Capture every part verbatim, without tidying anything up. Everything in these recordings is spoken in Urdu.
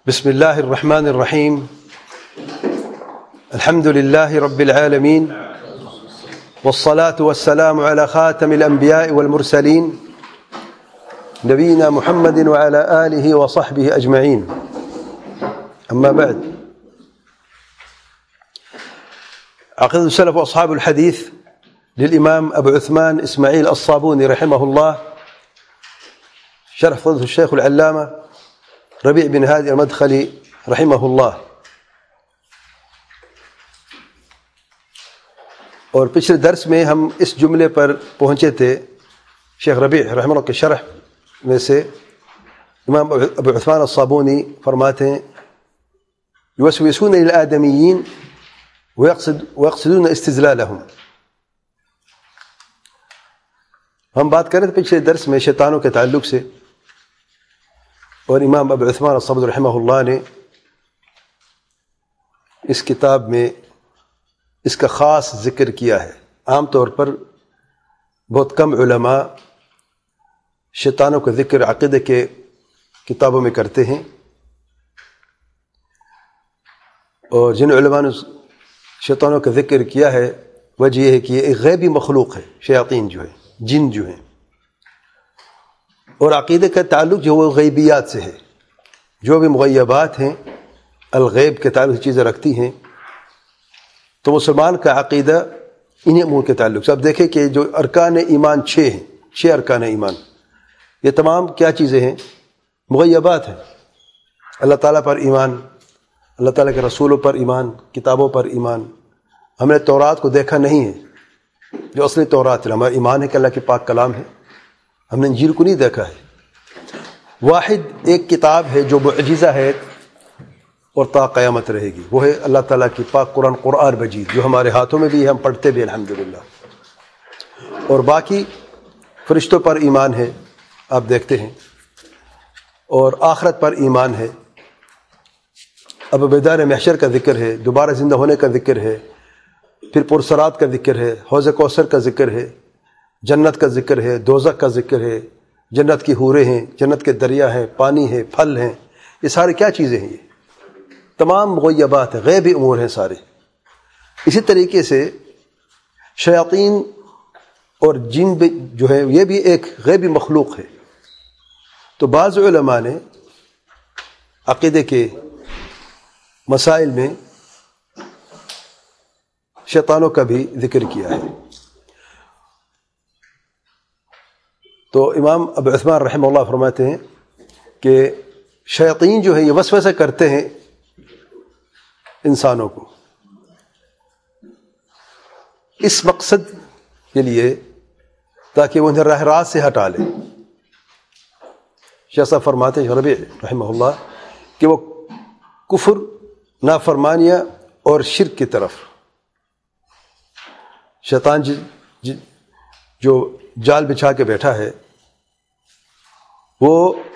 بسم الله الرحمن الرحيم. الحمد لله رب العالمين، والصلاة والسلام على خاتم الأنبياء والمرسلين نبينا محمد وعلى آله وصحبه أجمعين. أما بعد، عقيدة السلف وأصحاب الحديث للإمام أبو عثمان إسماعيل الصابوني رحمه الله، شرح فضيلة الشيخ العلامة ربیع بن ہادی المدخلی رحمہ اللہ. اور پچھلے درس میں ہم اس جملے پر پہنچے تھے، شیخ ربیع رحمہ اللہ کے شرح میں سے امام ابو عثمان الصابونی فرماتے ہیں یوسوسون للآدمیین ويقصد ويقصدون استذلالهم. ہم بات کر رہے تھے پچھلے درس میں شیطانوں کے تعلق سے، اور امام ابو عثمان الصابونی رحمہ اللہ نے اس کتاب میں اس کا خاص ذکر کیا ہے. عام طور پر بہت کم علماء شیطانوں کا ذکر عقیدے کے کتابوں میں کرتے ہیں، اور جن علماء نے شیطانوں کا ذکر کیا ہے وجہ یہ ہے کہ یہ ایک غیبی مخلوق ہے، شیاطین جو ہے، جن جو ہیں، اور عقیدے کا تعلق جو وہ غیبیات سے ہے. جو بھی مغیبات ہیں، الغیب کے تعلق سے چیزیں رکھتی ہیں، تو مسلمان کا عقیدہ انہیں امور کے تعلق سے. اب دیکھیں کہ جو ارکان ایمان چھ ہیں، چھ ارکان ایمان، یہ تمام کیا چیزیں ہیں؟ مغیبات ہیں. اللہ تعالیٰ پر ایمان، اللہ تعالیٰ کے رسولوں پر ایمان، کتابوں پر ایمان. ہم نے تورات کو دیکھا نہیں ہے جو اصلی تورات ہے، ہمارا ایمان ہے کہ اللہ کے پاک کلام ہے. ہم نے انجیل کو نہیں دیکھا ہے. واحد ایک کتاب ہے جو معجزہ ہے اور تا قیامت رہے گی، وہ ہے اللہ تعالیٰ کی پاک قرآن، قرآن مجید، جو ہمارے ہاتھوں میں بھی ہے، ہم پڑھتے بھی الحمدللہ. اور باقی فرشتوں پر ایمان ہے، آپ دیکھتے ہیں، اور آخرت پر ایمان ہے. اب بیدار محشر کا ذکر ہے، دوبارہ زندہ ہونے کا ذکر ہے، پھر پرسرات کا ذکر ہے، حوض کوثر کا ذکر ہے، جنت کا ذکر ہے، دوزخ کا ذکر ہے، جنت کی حوریں ہیں، جنت کے دریا ہیں، پانی ہے، پھل ہیں. یہ سارے کیا چیزیں ہیں؟ یہ تمام مغیبات ہیں، غیبی امور ہیں سارے. اسی طریقے سے شیاطین اور جن بھی جو ہے یہ بھی ایک غیبی مخلوق ہے. تو بعض علماء نے عقیدے کے مسائل میں شیطانوں کا بھی ذکر کیا ہے. تو امام ابو عثمان رحمہ اللہ فرماتے ہیں کہ شیاطین جو ہے یہ وسوسہ کرتے ہیں انسانوں کو اس مقصد کے لیے تاکہ وہ انہیں راہ راست سے ہٹا لیں. شیخ صاحب فرماتے ہیں ربیع رحمہ اللہ کہ وہ کفر، نافرمانیہ اور شرک کی طرف شیطان ج, ج, جو جال بچھا کے بیٹھا ہے، وہ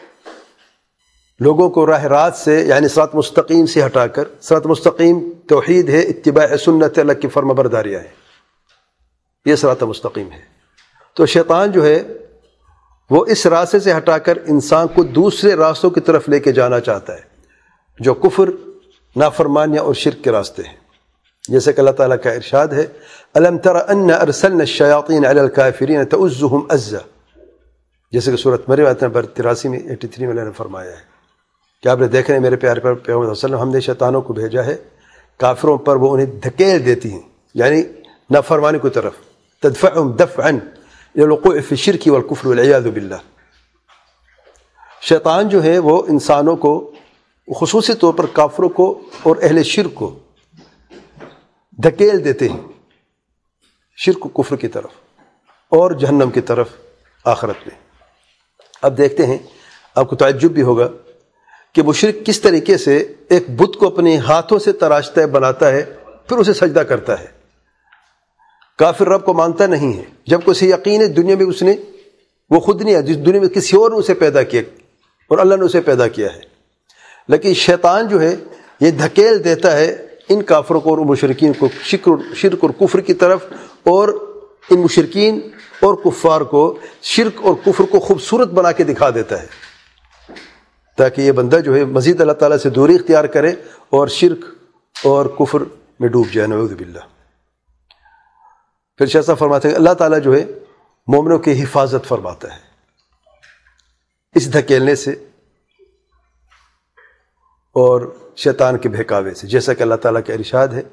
لوگوں کو راہ راست سے، یعنی صراط مستقیم سے ہٹا کر، صراط مستقیم توحید ہے، اتباع سنت اللہ کی فرما برداریاں ہے، یہ صراط مستقیم ہے. تو شیطان جو ہے وہ اس راستے سے ہٹا کر انسان کو دوسرے راستوں کی طرف لے کے جانا چاہتا ہے جو کفر، نافرمانیہ اور شرک کے راستے ہیں. جیسے کہ اللہ تعالیٰ کا ارشاد ہے الم تر ان ارسلنا الشیاطین علی الکافرین تؤزهم ازا، جیسے کہ سورۃ مریم آیت نمبر تراسی میں اٹھاسی میں اللہ نے فرمایا ہے کہ آپ نے دیکھا ہے میرے پیارے پیغمبر صلی اللہ علیہ وسلم، ہم نے شیطانوں کو بھیجا ہے کافروں پر، وہ انہیں دھکیل دیتی ہیں، یعنی نافرمانی کی طرف، تدفعهم دفعا الى الوقوع في الشرك والكفر والعیاذ باللہ. شیطان جو ہے وہ انسانوں کو، خصوصی طور پر کافروں کو اور اہل شرک کو دھکیل دیتے ہیں شرک و کفر کی طرف اور جہنم کی طرف آخرت میں. اب دیکھتے ہیں، آپ کو تعجب بھی ہوگا کہ مشرک کس طریقے سے ایک بت کو اپنے ہاتھوں سے تراشتا ہے، بناتا ہے، پھر اسے سجدہ کرتا ہے. کافر رب کو مانتا نہیں ہے، جب کو اسے یقین ہے دنیا میں اس نے، وہ خود نہیں ہے، جس دنیا میں کسی اور نے اسے پیدا کیا اور اللہ نے اسے پیدا کیا ہے. لیکن شیطان جو ہے یہ دھکیل دیتا ہے ان کافروں کو اور مشرکین کو شرک اور کفر کی طرف، اور ان مشرکین اور کفار کو شرک اور کفر کو خوبصورت بنا کے دکھا دیتا ہے. تاکہ یہ بندہ جو ہے مزید اللہ تعالیٰ سے دوری اختیار کرے اور شرک اور کفر میں ڈوب جائے، نعوذ باللہ۔ پھر شیخ صاحب فرماتے ہیں اللہ تعالیٰ جو ہے مومنوں کی حفاظت فرماتا ہے اس دھکیلنے سے اور شیطان کے بہکاوے سے، جیسا کہ اللہ تعالیٰ کا ارشاد ہے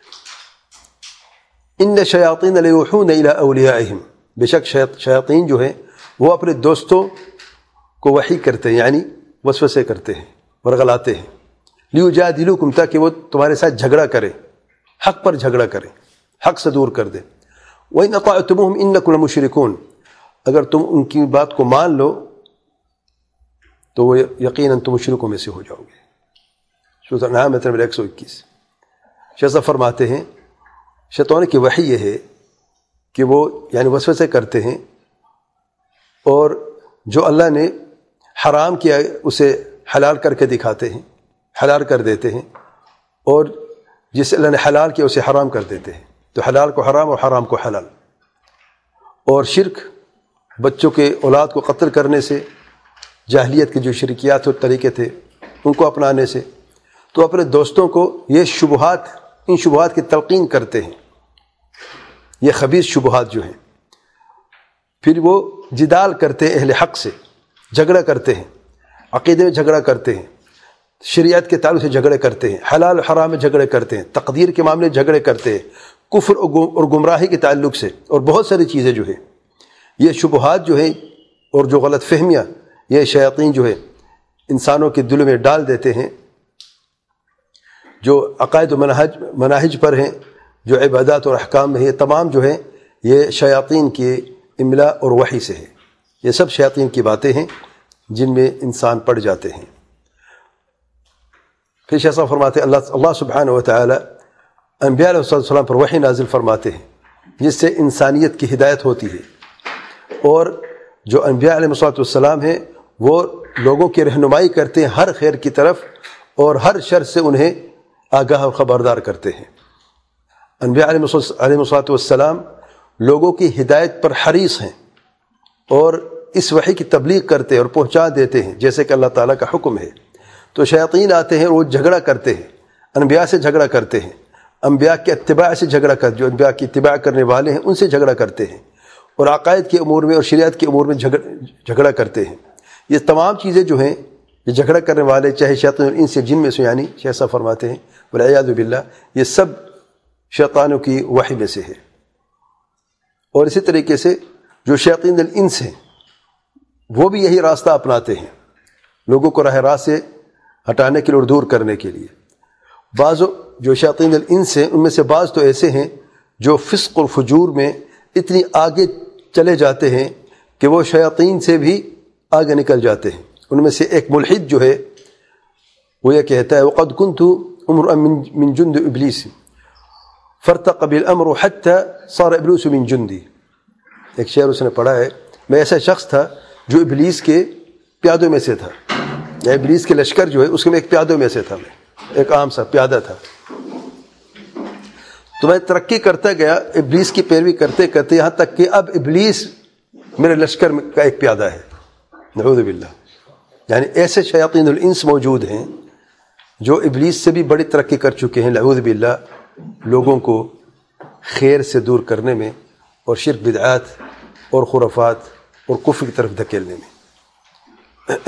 ان شیاطین لیوحون الی اولیائہم، بے شک شیاطین جو ہیں وہ اپنے دوستوں کو وحی کرتے ہیں، یعنی وسوسے کرتے ہیں، ورغلاتے ہیں، لیجادلوکم، تاکہ وہ تمہارے ساتھ جھگڑا کرے، حق پر جھگڑا کرے، حق سے دور کر دے۔ وَإِنْ أَطَعْتُمُوهُمْ إِنَّكُمْ لَمُشْرِكُونَ، اگر تم ان کی بات کو مان لو تو وہ یقیناً تم مشرکوں میں سے ہو جاؤ گے۔ سورۃ الانعام نمبر ایک سو اکیس۔ شیخ صاحب فرماتے ہیں شیطان کی وحی یہ ہے کہ وہ یعنی وسوسے کرتے ہیں اور جو اللہ نے حرام کیا اسے حلال کر کے دکھاتے ہیں، حلال کر دیتے ہیں، اور جسے اللہ نے حلال کیا اسے حرام کر دیتے ہیں، تو حلال کو حرام اور حرام کو حلال۔ اور شرک، بچوں کے اولاد کو قتل کرنے سے، جاہلیت کے جو شرکیات اور طریقے تھے ان کو اپنانے سے، تو اپنے دوستوں کو یہ شبہات ان شبہات کی تلقین کرتے ہیں، یہ خبیث شبہات جو ہیں، پھر وہ جدال کرتے ہیں اہل حق سے، جھگڑا کرتے ہیں، عقیدے میں جھگڑا کرتے ہیں، شریعت کے تعلق سے جھگڑے کرتے ہیں، حلال و حرام میں جھگڑے کرتے ہیں، تقدیر کے معاملے جھگڑے کرتے ہیں، کفر اور گمراہی کے تعلق سے، اور بہت ساری چیزیں جو ہیں یہ شبہات جو ہیں اور جو غلط فہمیاں یہ شیاطین جو ہے انسانوں کے دلوں میں ڈال دیتے ہیں، جو عقائد و منہج مناہج پر ہیں، جو عبادات اور احکام میں ہیں، یہ تمام جو ہیں یہ شیاطین کے املا اور وحی سے ہے، یہ سب شیاطین کی باتیں ہیں جن میں انسان پڑ جاتے ہیں۔ پھر شیخ صاحب فرماتے ہیں اللہ اللہ سبحانہ و تعالی انبیاء علیہ السلام پر وحی نازل فرماتے ہیں جس سے انسانیت کی ہدایت ہوتی ہے، اور جو انبیاء علیہ السلام ہیں وہ لوگوں کی رہنمائی کرتے ہیں ہر خیر کی طرف اور ہر شر سے انہیں آگاہ و خبردار کرتے ہیں۔ انبیاء علیہ السلام لوگوں کی ہدایت پر حریص ہیں اور اس وحی کی تبلیغ کرتے ہیں اور پہنچا دیتے ہیں جیسے کہ اللہ تعالیٰ کا حکم ہے۔ تو شیاطین آتے ہیں اور وہ جھگڑا کرتے ہیں، انبیاء سے جھگڑا کرتے ہیں، انبیاء کے اتباع سے جھگڑا کرتے، جو انبیاء کی اتباع کرنے والے ہیں ان سے جھگڑا کرتے ہیں، اور عقائد کے امور میں اور شریعت کے امور میں جھگڑا کرتے ہیں۔ یہ تمام چیزیں جو ہیں یہ جھگڑا کرنے والے، چاہے شیاطین ان سے جن میں سے، یعنی شیخ صاحب فرماتے ہیں والعیاذ باللہ، یہ سب شیطانوں کی وحی میں سے ہے۔ اور اسی طریقے سے جو شیاطین الانس ہیں وہ بھی یہی راستہ اپناتے ہیں، لوگوں کو راہ راست سے ہٹانے کے لیے اور دور کرنے کے لیے۔ بعض جو شیاطین الانس ہیں ان میں سے بعض تو ایسے ہیں جو فسق اور فجور میں اتنی آگے چلے جاتے ہیں کہ وہ شیاطین سے بھی آگے نکل جاتے ہیں۔ ان میں سے ایک ملحد جو ہے وہ یہ کہتا ہے وَقَدْ كُنْتُ امرؤا من جند ابلیس فارتقى بالامر حتى صار ابلیس من جندی۔ ایک شعر اس نے پڑھا ہے، میں ایسا شخص تھا جو ابلیس کے پیادوں میں سے تھا، یا ابلیس کے لشکر جو ہے اس میں ایک پیادوں میں سے تھا، میں ایک عام سا پیادہ تھا، تو میں ترقی کرتا گیا ابلیس کی پیروی کرتے کرتے یہاں تک کہ اب ابلیس میرے لشکر کا ایک پیادہ ہے، نعوذ باللہ۔ یعنی ایسے شیاطین الانس موجود ہیں جو ابلیس سے بھی بڑی ترقی کر چکے ہیں، نعوذ باللہ، لوگوں کو خیر سے دور کرنے میں اور شرک بدعات اور خرافات اور کفر کی طرف دھکیلنے میں۔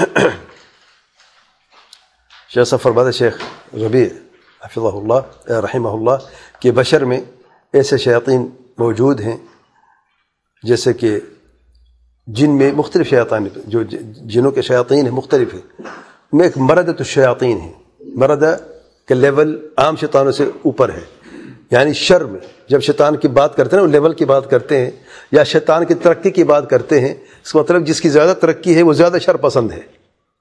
شیخ صاحب فرماتے شیخ ربیع حفظہ اللہ رحمہ اللہ کہ بشر میں ایسے شیاطین موجود ہیں جیسے کہ جن میں مختلف شیاطین، جو جنوں کے شیاطین ہیں مختلف ہیں، میں ایک مردۃ الشیاطین ہے، مردہ کا لیول عام شیطانوں سے اوپر ہے، یعنی شر میں جب شیطان کی بات کرتے ہیں نا، لیول کی بات کرتے ہیں یا شیطان کی ترقی کی بات کرتے ہیں، اس کا مطلب جس کی زیادہ ترقی ہے وہ زیادہ شر پسند ہے۔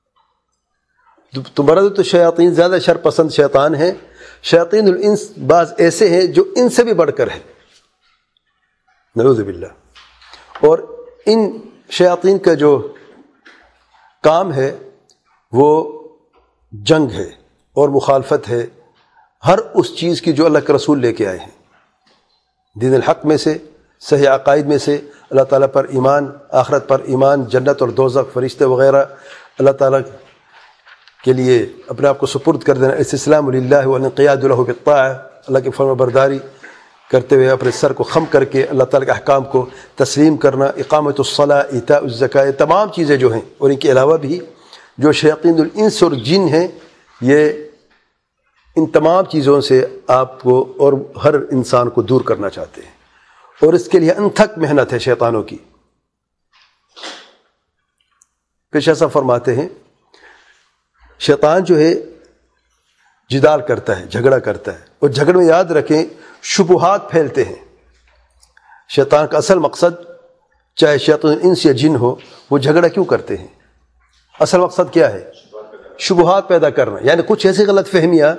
تو مردۃ الشیاطین زیادہ شر پسند شیطان ہیں۔ شیاطین الانس بعض ایسے ہیں جو ان سے بھی بڑھ کر ہیں، نعوذ باللہ۔ اور ان شیاطین کا جو کام ہے وہ جنگ ہے اور مخالفت ہے ہر اس چیز کی جو اللہ کے رسول لے کے آئے ہیں، دین الحق میں سے، صحیح عقائد میں سے، اللہ تعالیٰ پر ایمان، آخرت پر ایمان، جنت اور دوزخ، فرشتے وغیرہ، اللہ تعالیٰ کے لیے اپنے آپ کو سپرد کر دینا، استسلام للہ والانقیاد له بالطاعہ، اللہ کی فرما برداری کرتے ہوئے اپنے سر کو خم کر کے اللہ تعالیٰ کے احکام کو تسلیم کرنا، اقامت الصلاۃ، ایتاء الزکاۃ، تمام چیزیں جو ہیں، اور ان کے علاوہ بھی جو شیاطین الانس اور جن ہیں، یہ ان تمام چیزوں سے آپ کو اور ہر انسان کو دور کرنا چاہتے ہیں، اور اس کے لیے انتھک محنت ہے شیطانوں کی۔ پیش ایسا فرماتے ہیں شیطان جو ہے جدال کرتا ہے، جھگڑا کرتا ہے، اور جھگڑے میں یاد رکھیں شبہات پھیلتے ہیں۔ شیطان کا اصل مقصد، چاہے شیطان انس یا جن ہو، وہ جھگڑا کیوں کرتے ہیں؟ اصل مقصد کیا ہے؟ شبہات پیدا کرنا، یعنی کچھ ایسی غلط فہمیاں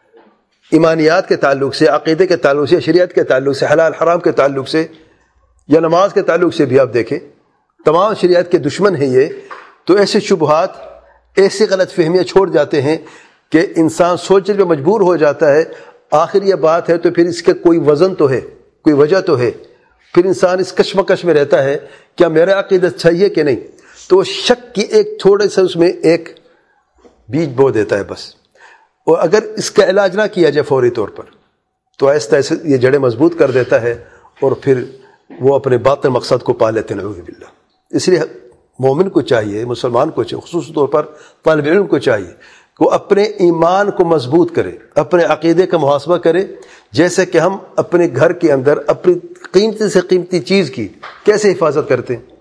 ایمانیات کے تعلق سے، عقیدے کے تعلق سے، شریعت کے تعلق سے، حلال حرام کے تعلق سے، یا نماز کے تعلق سے بھی آپ دیکھیں، تمام شریعت کے دشمن ہیں یہ۔ تو ایسے شبہات، ایسی غلط فہمیاں چھوڑ جاتے ہیں کہ انسان سوچنے پہ مجبور ہو جاتا ہے آخر یہ بات ہے تو پھر اس کا کوئی وزن تو ہے، کوئی وجہ تو ہے، پھر انسان اس کشمکش میں رہتا ہے کیا میرا عقیدت صحیح ہے کہ نہیں، تو شک کی ایک تھوڑے سے اس میں ایک بیج بو دیتا ہے بس، اور اگر اس کا علاج نہ کیا جائے فوری طور پر تو آہستہ آہستہ یہ جڑیں مضبوط کر دیتا ہے، اور پھر وہ اپنے باطن مقصد کو پا لیتے ہیں، نعوذ باللہ۔ اس لیے مومن کو چاہیے، مسلمان کو چاہیے، خصوصی طور پر طالب علم کو چاہیے کہ وہ اپنے ایمان کو مضبوط کرے، اپنے عقیدے کا محاسبہ کرے، جیسے کہ ہم اپنے گھر کے اندر اپنی قیمتی سے قیمتی چیز کی کیسے حفاظت کرتے ہیں۔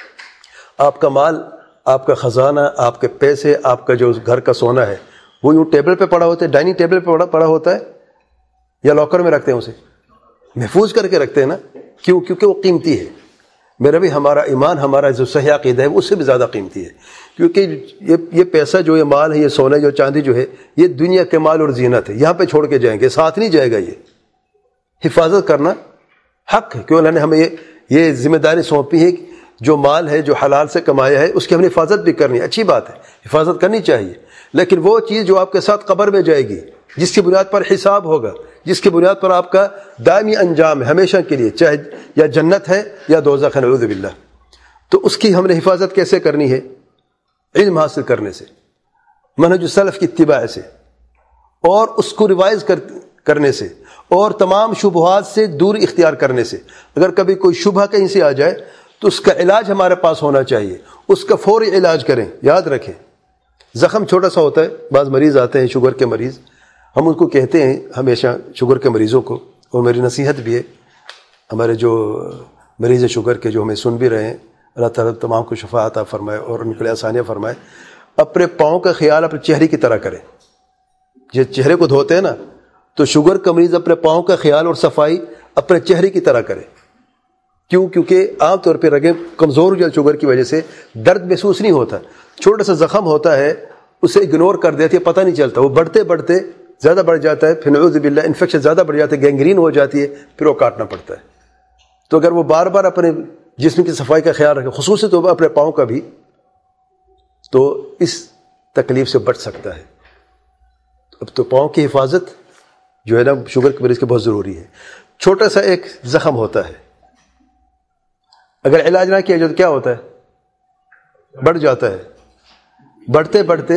آپ کا مال، آپ کا خزانہ، آپ کے پیسے، آپ کا جو گھر کا سونا ہے، وہ یوں ٹیبل پہ پڑا ہوتا ہے، ڈائننگ ٹیبل پہ پڑا پڑا ہوتا ہے، یا لاکر میں رکھتے ہیں، اسے محفوظ کر کے رکھتے ہیں نا، کیوں؟ کیونکہ وہ قیمتی ہے۔ میرا بھی ہمارا ایمان، ہمارا جو صحیح عقیدہ ہے، وہ اس سے بھی زیادہ قیمتی ہے، کیونکہ یہ یہ پیسہ جو یہ مال ہے، یہ سونا جو چاندی جو ہے، یہ دنیا کے مال اور زینت ہے، یہاں پہ چھوڑ کے جائیں گے، ساتھ نہیں جائے گا۔ یہ حفاظت کرنا حق ہے، کیوں اللہ نے ہمیں یہ یہ ذمہ داری سونپی ہے، جو مال ہے جو حلال سے کمایا ہے اس کی ہم نے حفاظت بھی کرنی ہے، اچھی بات ہے، حفاظت کرنی چاہیے، لیکن وہ چیز جو آپ کے ساتھ قبر میں جائے گی، جس کی بنیاد پر حساب ہوگا، جس کی بنیاد پر آپ کا دائمی انجام ہے ہمیشہ کے لیے، چاہے یا جنت ہے یا دوزخ ہے، نعوذ باللہ، تو اس کی ہم نے حفاظت کیسے کرنی ہے؟ علم حاصل کرنے سے، منہج السلف کی اتباع سے، اور اس کو ریوائز کر کرنے سے، اور تمام شبہات سے دور اختیار کرنے سے۔ اگر کبھی کوئی شبہ کہیں سے آ جائے تو اس کا علاج ہمارے پاس ہونا چاہیے، اس کا فوری علاج کریں۔ یاد رکھیں زخم چھوٹا سا ہوتا ہے، بعض مریض آتے ہیں شوگر کے مریض، ہم ان کو کہتے ہیں ہمیشہ شوگر کے مریضوں کو، اور میری نصیحت بھی ہے ہمارے جو مریض شوگر کے جو ہمیں سن بھی رہے ہیں، اللہ تعالیٰ تمام کو شفا عطا فرمائے اور ان کے لیے آسانیاں فرمائے، اپنے پاؤں کا خیال اپنے چہرے کی طرح کریں۔ جس چہرے کو دھوتے ہیں نا، تو شوگر کا مریض اپنے پاؤں کا خیال اور صفائی اپنے چہرے کی طرح کرے۔ کیوں؟ کیونکہ عام طور پہ رگیں کمزور ہو جاتی شوگر کی وجہ سے، درد محسوس نہیں ہوتا، چھوٹا سا زخم ہوتا ہے اسے اگنور کر دیتی ہے، پتہ نہیں چلتا، وہ بڑھتے بڑھتے زیادہ بڑھ جاتا ہے، پھر نعوذ باللہ انفیکشن زیادہ بڑھ جاتا ہے، گینگرین ہو جاتی ہے، پھر وہ کاٹنا پڑتا ہے۔ تو اگر وہ بار بار اپنے جسم کی صفائی کا خیال رکھے، خصوصی طور پر اپنے پاؤں کا بھی، تو اس تکلیف سے بچ سکتا ہے۔ اب تو پاؤں کی حفاظت جو ہے نا شوگر کے مریض کے بہت ضروری ہے۔ چھوٹا سا ایک زخم ہوتا ہے، اگر علاج نہ کیا جائے تو کیا ہوتا ہے؟ بڑھ جاتا ہے، بڑھتے بڑھتے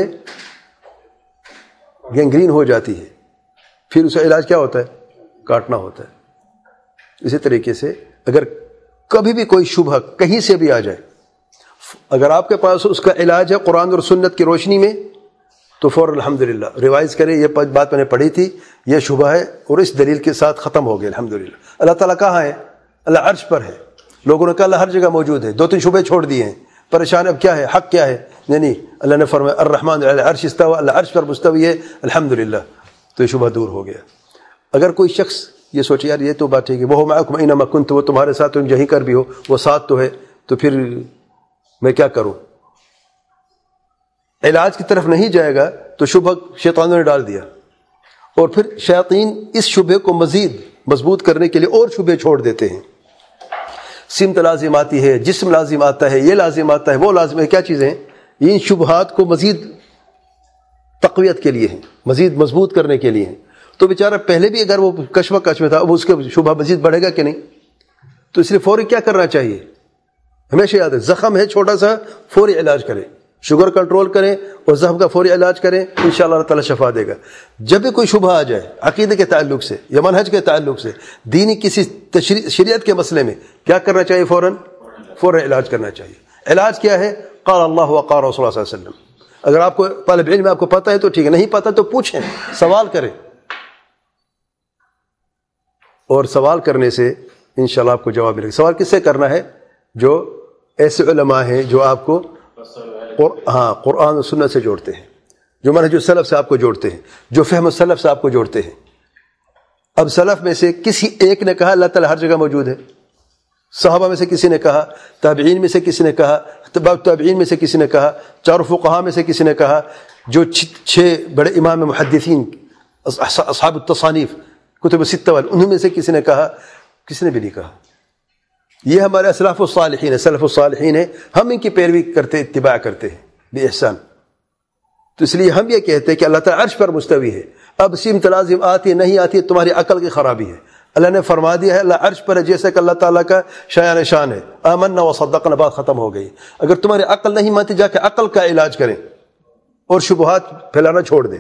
گینگرین ہو جاتی ہے، پھر اس کا علاج کیا ہوتا ہے؟ کاٹنا ہوتا ہے۔ اسی طریقے سے اگر کبھی بھی کوئی شبہ کہیں سے بھی آ جائے، اگر آپ کے پاس اس کا علاج ہے قرآن اور سنت کی روشنی میں، تو فوراً الحمدللہ ریوائز کریں، یہ بات میں نے پڑھی تھی، یہ شبہ ہے اور اس دلیل کے ساتھ ختم ہو گیا الحمدللہ۔ اللہ تعالیٰ کہاں ہے؟ اللہ عرش پر ہے۔ لوگوں نے کہا اللہ ہر جگہ موجود ہے، دو تین شبہ چھوڑ دیے ہیں، پریشان اب کیا ہے، حق کیا ہے؟ نہیں نہیں، اللہ نے فرمایا الرحمن علی العرش استوى، اللہ عرش پر مستوی ہے، الحمدللہ، تو یہ شبہ دور ہو گیا۔ اگر کوئی شخص یہ سوچے یار یہ تو بات ٹھیک ہے، وہ معکم اینما کنتم، وہ تمہارے ساتھ، تم جہیں کر بھی ہو وہ ساتھ تو ہے، تو پھر میں کیا کروں؟ علاج کی طرف نہیں جائے گا تو شبہ شیطانوں نے ڈال دیا، اور پھر شیاطین اس شبہ کو مزید مضبوط کرنے کے لیے اور شبہ چھوڑ دیتے ہیں۔ سمت لازم آتی ہے، جسم لازم آتا ہے، یہ لازم آتا ہے، وہ لازم ہے، کیا چیزیں ہیں؟ ان شبہات کو مزید تقویت کے لیے ہیں، مزید مضبوط کرنے کے لیے ہیں۔ تو بیچارہ پہلے بھی اگر وہ کشمکش میں تھا، اب اس کے شبہ مزید بڑھے گا کہ نہیں؟ تو اس لیے فوری کیا کرنا چاہیے؟ ہمیشہ یاد ہے، زخم ہے چھوٹا سا، فوری علاج کرے، شوگر کنٹرول کریں اور زخم کا فوری علاج کریں، انشاءاللہ اللہ تعالیٰ شفا دے گا۔ جب بھی کوئی شبہ آ جائے عقیدے کے تعلق سے یا منہج کے تعلق سے، دینی کسی تشریع شریعت کے مسئلے میں، کیا کرنا چاہیے؟ فوراً فوراً علاج کرنا چاہیے۔ علاج کیا ہے؟ قال اللہ و قال رسول اللہ صلی اللہ علیہ وسلم۔ اگر آپ کو طالب علم میں آپ کو پتہ ہے تو ٹھیک ہے، نہیں پتہ تو پوچھیں، سوال کریں، اور سوال کرنے سے انشاءاللہ آپ کو جواب ملے گا۔ سوال کس سے کرنا ہے؟ جو ایسے علماء ہیں جو آپ کو ہاں قرآن و سنت سے جوڑتے ہیں، جو منہج السلف سے آپ کو جوڑتے ہیں، جو فہم السلف سے آپ کو جوڑتے ہیں۔ اب سلف میں سے کسی ایک نے کہا اللہ تعالیٰ ہر جگہ موجود ہے، صحابہ میں سے کسی نے کہا، تابعین میں سے کسی نے کہا، تبع تابعین میں سے کسی نے کہا، چار فقہاء میں سے کسی نے کہا، جو چھ بڑے امام محدثین اصحاب التصانیف کتب ستہ والے انہوں میں سے کسی نے کہا، کسی نے بھی نہیں کہا۔ یہ ہمارے اسلاف الصالحین ہے، سلف الصالحین ہے، ہم ان کی پیروی کرتے، اتباع کرتے ہیں بے احسان۔ تو اس لیے ہم یہ کہتے ہیں کہ اللہ تعالیٰ عرش پر مستوی ہے۔ اب سیم تلازم آتی ہے نہیں آتی ہے تمہاری عقل کی خرابی ہے۔ اللہ نے فرما دیا ہے اللہ عرش پر ہے، جیسا کہ اللہ تعالیٰ کا شایان شان ہے، آمنا و صدقنا، بات ختم ہو گئی۔ اگر تمہاری عقل نہیں مانتی جا کے عقل کا علاج کریں اور شبہات پھیلانا چھوڑ دیں۔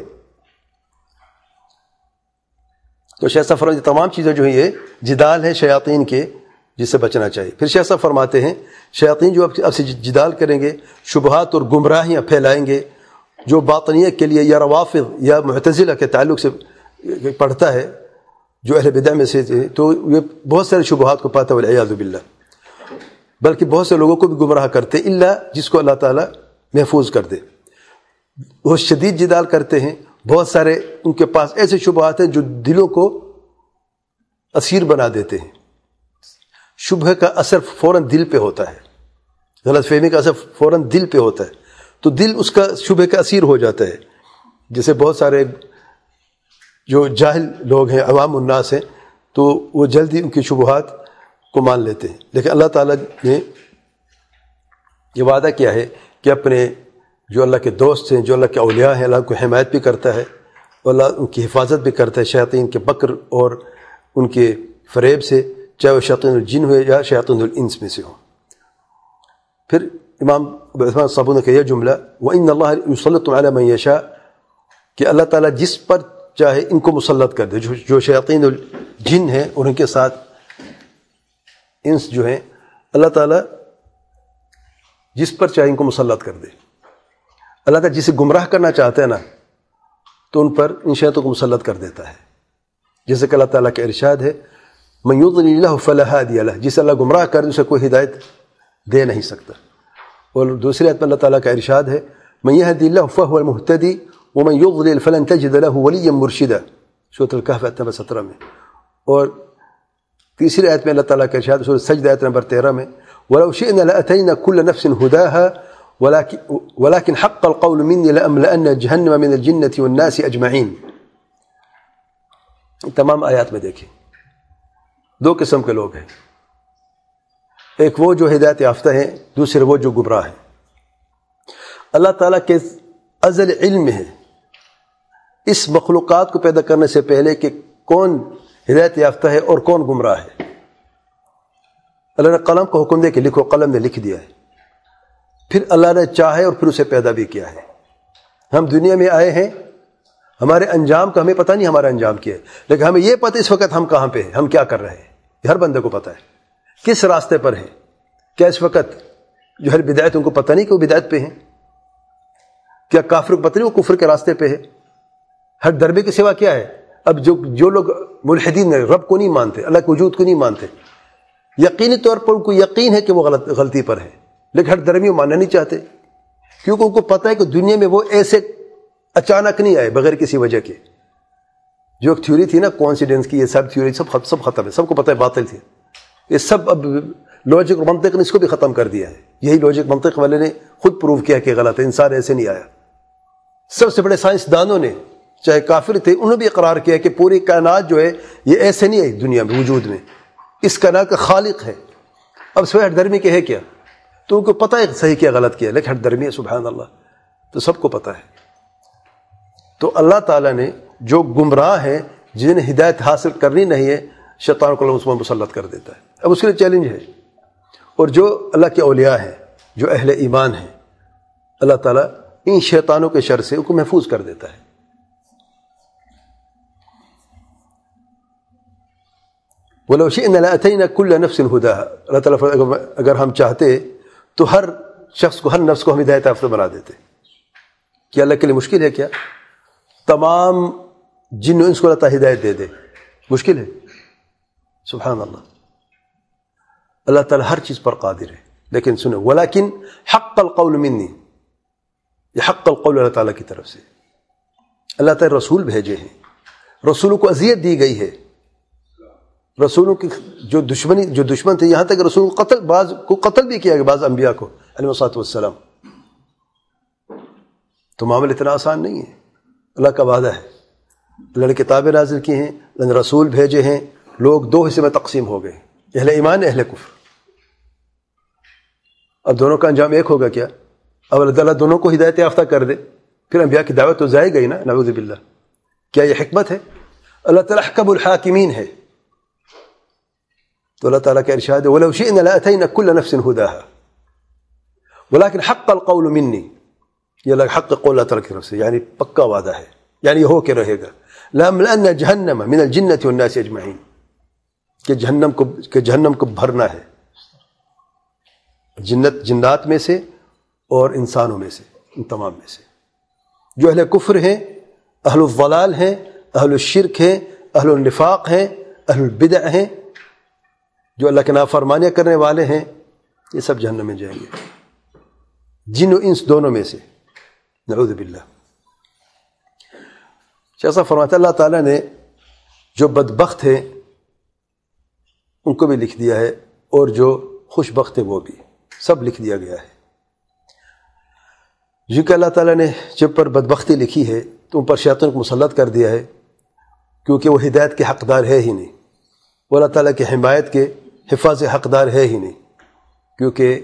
تو شیخ صاحب فرماتے ہیں تمام چیزیں جو ہیں یہ جدال ہے شیاطین کے، جس سے بچنا چاہیے۔ پھر شیخ صاحب فرماتے ہیں شیاطین جو اب سے جدال کریں گے، شبہات اور گمراہیاں پھیلائیں گے، جو باطنیہ کے لیے یا روافض یا معتزلہ کے تعلق سے پڑھتا ہے، جو اہل بدع میں سے، تو یہ بہت سارے شبہات کو پاتا ہے والعیاذ باللہ، بلکہ بہت سے لوگوں کو بھی گمراہ کرتے، الا جس کو اللہ تعالیٰ محفوظ کر دے۔ وہ شدید جدال کرتے ہیں، بہت سارے ان کے پاس ایسے شبہات ہیں جو دلوں کو اسیر بنا دیتے ہیں۔ شبہ کا اثر فوراً دل پہ ہوتا ہے، غلط فہمی کا اثر فوراً دل پہ ہوتا ہے، تو دل اس کا شبہ کا اسیر ہو جاتا ہے۔ جیسے بہت سارے جو جاہل لوگ ہیں، عوام الناس ہیں، تو وہ جلدی ان کی شبہات کو مان لیتے ہیں، لیکن اللہ تعالیٰ نے یہ وعدہ کیا ہے کہ اپنے جو اللہ کے دوست ہیں، جو اللہ کے اولیاء ہیں، اللہ کو حمایت بھی کرتا ہے اور اللہ ان کی حفاظت بھی کرتا ہے شیاطین کے مکر اور ان کے فریب سے، چاہے وہ شیاطین الجن ہوئے یا شیاطین الانس میں سے ہوں۔ پھر امام ابو عثمان صابونی کا یہ جملہ وَإِنَّ اللَّهَ يُسَلِّطُ عَلَى مَن يَشَاءُ، کہ اللہ تعالیٰ جس پر چاہے ان کو مسلط کر دے، جو جو شیاطین الجن ہیں اور ان کے ساتھ انس جو ہیں، اللہ تعالیٰ جس پر چاہے ان کو مسلط کر دے۔ اللہ تعالیٰ جسے گمراہ کرنا چاہتے ہیں نا، تو ان پر ان شیطانوں کو مسلط کر دیتا ہے، جیسے کہ اللہ تعالیٰ کا ارشاد ہے مَن يُضْلِلِ اللَّهُ فَلَا هَادِيَ لَهُ، جسے اللہ گمراہ کر دے اسے کوئی ہدایت دے نہیں سکتا۔ اور دوسری آیت میں اللہ تعالیٰ کا ارشاد ہے مَن يَهْدِ اللَّهُ فَهُوَ الْمُهْتَدِي وَمَن يُضْلِلْ فَلَن تَجِدَ لَهُ وَلِيًّا مُرْشِدًا، سورۃ الکہف آیت نمبر سترہ میں۔ اور تیسری آیت میں اللہ تعالیٰ کا ارشاد سورۃ سجدہ آیت نمبر تیرہ میں وَلَوْ شِئْنَا لَأَتَيْنَا كُلَّ نَفْسٍ هُدَاهَا ولكن حق القول مني لأملأن جهنم من الجنة والناس أجمعين۔ تمام آیات میں دیکھیں دو قسم کے لوگ ہیں، ایک وہ جو ہدایت یافتہ ہیں، دوسرے وہ جو گمراہ ہیں۔ اللہ تعالیٰ کے ازل علم میں ہے اس مخلوقات کو پیدا کرنے سے پہلے کہ کون ہدایت یافتہ ہے اور کون گمراہ ہے۔ اللہ نے قلم کو حکم دے کہ لکھو، قلم نے لکھ دیا ہے۔ پھر اللہ نے چاہے اور پھر اسے پیدا بھی کیا ہے۔ ہم دنیا میں آئے ہیں، ہمارے انجام کا ہمیں پتہ نہیں ہمارا انجام کیا ہے، لیکن ہمیں یہ پتہ اس وقت ہم کہاں پہ ہیں، ہم کیا کر رہے ہیں، یہ ہر بندے کو پتہ ہے کس راستے پر ہیں۔ کیا اس وقت جو ہر بدعت ان کو پتہ نہیں کہ وہ بدعت پہ ہیں؟ کیا کافر کو پتہ نہیں وہ کفر کے راستے پہ ہے؟ ہر دربے کے سوا کیا ہے؟ اب جو جو لوگ ملحدین ہیں، رب کو نہیں مانتے، اللہ کے وجود کو نہیں مانتے، یقینی طور پر ان کو یقین ہے کہ وہ غلط غلطی پر ہے، لیکن ہر درمی ماننا نہیں چاہتے، کیونکہ ان کو پتہ ہے کہ دنیا میں وہ ایسے اچانک نہیں آئے بغیر کسی وجہ کے۔ جو ایک تھیوری تھی نا کوانسیڈنس کی، یہ سب تھیوری سب سب ختم ہے، سب کو پتہ ہے باطل تھی۔ یہ سب اب لاجک اور منطق نے اس کو بھی ختم کر دیا ہے۔ یہی لاجک منطق والے نے خود پروو کیا کہ غلط ہے، انسان ایسے نہیں آیا۔ سب سے بڑے سائنسدانوں نے، چاہے کافر تھے، انہوں نے بھی اقرار کیا کہ پوری کائنات جو ہے یہ ایسے نہیں ہے دنیا میں وجود میں، اس کائنات کا خالق ہے۔ اب سوائے ہر درمی کے ہے کیا؟ تو ان کو پتہ ہے صحیح کیا غلط کیا، لیکن ہر درمی ہے، سبحان اللہ، تو سب کو پتہ ہے۔ تو اللہ تعالیٰ نے جو گمراہ ہیں، جنہیں ہدایت حاصل کرنی نہیں ہے، شیطان کو اللہ اس میں مسلط کر دیتا ہے۔ اب اس کے لیے چیلنج ہے، اور جو اللہ کے اولیاء ہیں، جو اہل ایمان ہیں، اللہ تعالیٰ ان شیطانوں کے شر سے ان کو محفوظ کر دیتا ہے. وَلَوْ شِئْنَا لَأَتَيْنَا كُلَّ نَفْسٍ هُدَاهَا. اللہ تعالیٰ اگر ہم چاہتے تو ہر شخص کو، ہر نفس کو ہم ہدایت یافتہ بنا دیتے. کیا اللہ کے لیے مشکل ہے؟ کیا تمام جن و انس کو اللہ تعالیٰ ہدایت دے دے مشکل ہے؟ سبحان اللہ. اللہ تعالیٰ ہر چیز پر قادر ہے. لیکن سنو، ولیکن حق القول منی، یہ حق القول اللہ تعالیٰ کی طرف سے. اللہ تعالیٰ رسول بھیجے ہیں، رسولوں کو اذیت دی گئی ہے. رسولوں کی جو دشمنی جو دشمن تھے، یہاں تک رسولوں کو قتل بعض کو قتل بھی کیا گیا، بعض انبیاء کو علیہ الصلوۃ والسلام. تو معاملہ اتنا آسان نہیں ہے. اللہ کا وعدہ ہے، اللہ نے کتابیں نازل کی ہیں، اللہ نے رسول بھیجے ہیں. لوگ دو حصے میں تقسیم ہو گئے، اہل ایمان اہل کفر. اب دونوں کا انجام ایک ہوگا کیا؟ اب اللہ تعالیٰ دونوں کو ہدایت یافتہ کر دے، پھر انبیاء کی دعوت تو ضائع گئی نا، نعوذ باللہ. کیا یہ حکمت ہے؟ اللہ تعالیٰ احکم الحاکمین ہے. تو اللہ تعالیٰ کا ارشاد ہے وَلَوْ شِئْنَا لَأَتَيْنَا كُلَّ نَفْسٍ هُدَاهَا وَلَكِنْ حَقَّ الْقَوْلُ مِنِّي. یہ اللہ حق قول اللہ تعالیٰ کی طرف سے، یعنی پکا وعدہ ہے، یعنی یہ ہو کے رہے گا. لَأَمْلَأَنَّ جَهَنَّمَ مِنَ الْجِنَّةِ وَالنَّاسِ أَجْمَعِينَ، کہ جہنم کو کہ جہنم کو بھرنا ہے جنت جنات میں سے اور انسانوں میں سے، ان تمام میں سے. جو اہل کفر ہیں، اہل الضلال ہیں، اہل الشرک ہیں، اہل النفاق ہیں، اہل البدع ہیں، جو اللہ کے نافرمانیاں کرنے والے ہیں، یہ سب جہنم میں جائیں گے، جن و انس دونوں میں سے، نعوذ باللہ. جیسا فرماتا اللہ تعالیٰ نے جو بدبخت ہیں ان کو بھی لکھ دیا ہے، اور جو خوش بخت ہیں وہ بھی، سب لکھ دیا گیا ہے. جو کہ اللہ تعالیٰ نے جب پر بدبختی لکھی ہے تو ان پر شیطان کو مسلط کر دیا ہے، کیونکہ وہ ہدایت کے حقدار ہے ہی نہیں، وہ اللہ تعالیٰ کی حمایت کے حفاظ حقدار ہے ہی نہیں. کیونکہ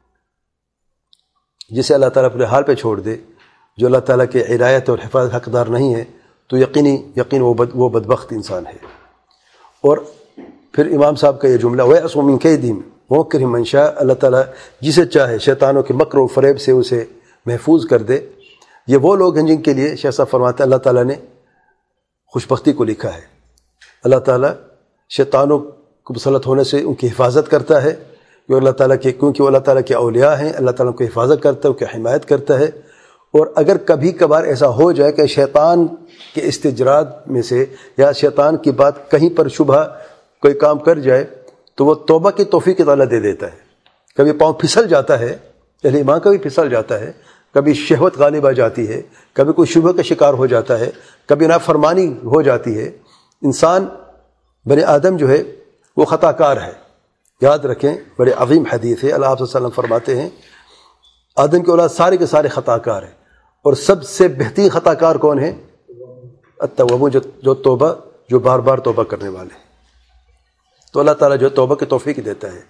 جسے اللہ تعالیٰ اپنے حال پہ چھوڑ دے، جو اللہ تعالیٰ کے عنایت اور حفاظت حقدار نہیں ہے، تو یقینی یقین وہ بد وہ بدبخت انسان ہے. اور پھر امام صاحب کا یہ جملہ وَيَعْصُمُ مِنْ كَيْدِهِمْ وَيُمَكِّنُ مَنْ شَاءَ، اللہ تعالیٰ جسے چاہے شیطانوں کے مکر و فریب سے اسے محفوظ کر دے. یہ وہ لوگ ہیں جن کے لیے شیخ صاحب فرماتے ہیں اللہ تعالیٰ نے خوش بختی کو لکھا ہے. اللہ تعالیٰ شیطانوں کو مسلط ہونے سے ان کی حفاظت کرتا ہے، جو اللہ تعالیٰ کے کیونکہ وہ اللہ تعالیٰ کے اولیاء ہیں، اللہ تعالیٰ کو حفاظت کرتا ہے، ان کی حمایت کرتا ہے. اور اگر کبھی کبھار ایسا ہو جائے کہ شیطان کے استجرات میں سے یا شیطان کی بات کہیں پر شبہ کوئی کام کر جائے تو وہ توبہ کی توفیق تعالیٰ دے دیتا ہے. کبھی پاؤں پھسل جاتا ہے، اہل ایمان کا بھی پھسل جاتا ہے، کبھی شہوت غالب آ جاتی ہے، کبھی کوئی شبہ کا شکار ہو جاتا ہے، کبھی نافرمانی ہو جاتی ہے. انسان بنی آدم جو ہے وہ خطا کار ہے. یاد رکھیں، بڑے عظیم حدیث ہے، اللہ آپ صلی اللہ علیہ وسلم فرماتے ہیں آدم کے اولاد سارے کے سارے خطا کار ہیں، اور سب سے بہترین خطا کار کون ہے؟ التوابون، جو جو توبہ جو بار بار توبہ کرنے والے ہیں. تو اللہ تعالیٰ جو توبہ کی توفیق دیتا ہے.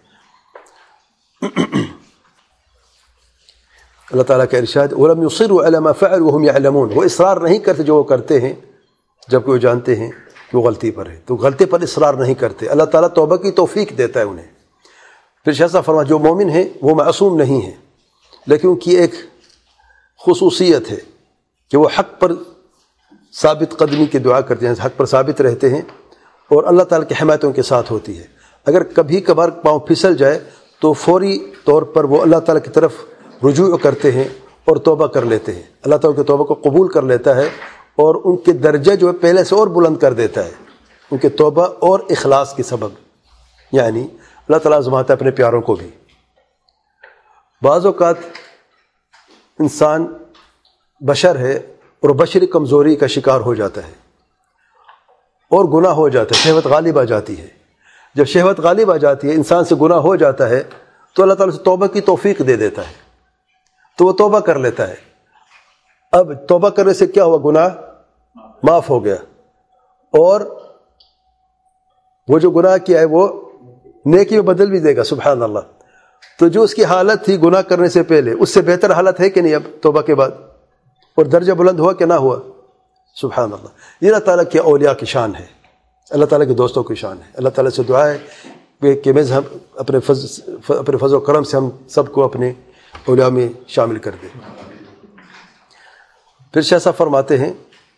اللہ تعالیٰ کا ارشاد وَلَمْ يُصِرُّوا عَلَى مَا فَعَلُوا وَهُمْ يَعْلَمُونَ، وہ اصرار نہیں کرتے جو وہ کرتے ہیں جبکہ وہ جانتے ہیں کہ وہ غلطی پر ہے، تو غلطی پر اصرار نہیں کرتے. اللہ تعالیٰ توبہ کی توفیق دیتا ہے انہیں. پھر شیخ صاحب فرمایا جو مومن ہیں وہ معصوم نہیں ہیں، لیکن ان کی ایک خصوصیت ہے کہ وہ حق پر ثابت قدمی کی دعا کرتے ہیں، حق پر ثابت رہتے ہیں، اور اللہ تعالیٰ کی حمایت ان کے ساتھ ہوتی ہے. اگر کبھی کبھار پاؤں پھسل جائے تو فوری طور پر وہ اللہ تعالیٰ کی طرف رجوع کرتے ہیں اور توبہ کر لیتے ہیں. اللہ تعالیٰ کی توبہ کو قبول کر لیتا ہے اور ان کے درجہ جو ہے پہلے سے اور بلند کر دیتا ہے، ان کے توبہ اور اخلاص کے سبب. یعنی اللہ تعالیٰ آزماتا ہے اپنے پیاروں کو بھی. بعض اوقات انسان بشر ہے اور بشری کمزوری کا شکار ہو جاتا ہے اور گناہ ہو جاتا ہے، شہوت غالب آ جاتی ہے. جب شہوت غالب آ جاتی ہے، انسان سے گناہ ہو جاتا ہے، تو اللہ تعالیٰ سے توبہ کی توفیق دے دیتا ہے، تو وہ توبہ کر لیتا ہے. اب توبہ کرنے سے کیا ہوا؟ گناہ معاف ہو گیا، اور وہ جو گناہ کیا ہے وہ نیکی میں بدل بھی دے گا. سبحان اللہ. تو جو اس کی حالت تھی گناہ کرنے سے پہلے، اس سے بہتر حالت ہے کہ نہیں اب توبہ کے بعد؟ اور درجہ بلند ہوا کہ نہ ہوا؟ سبحان اللہ. یہ اللہ تعالیٰ کے اولیاء کی شان ہے، اللہ تعالیٰ کے دوستوں کی شان ہے. اللہ تعالیٰ سے دعا ہے کہ میں ہم اپنے فضل اپنے فضل و کرم سے ہم سب کو اپنے اولیاء میں شامل کر دیں. پھر شاہ صاحب فرماتے ہیں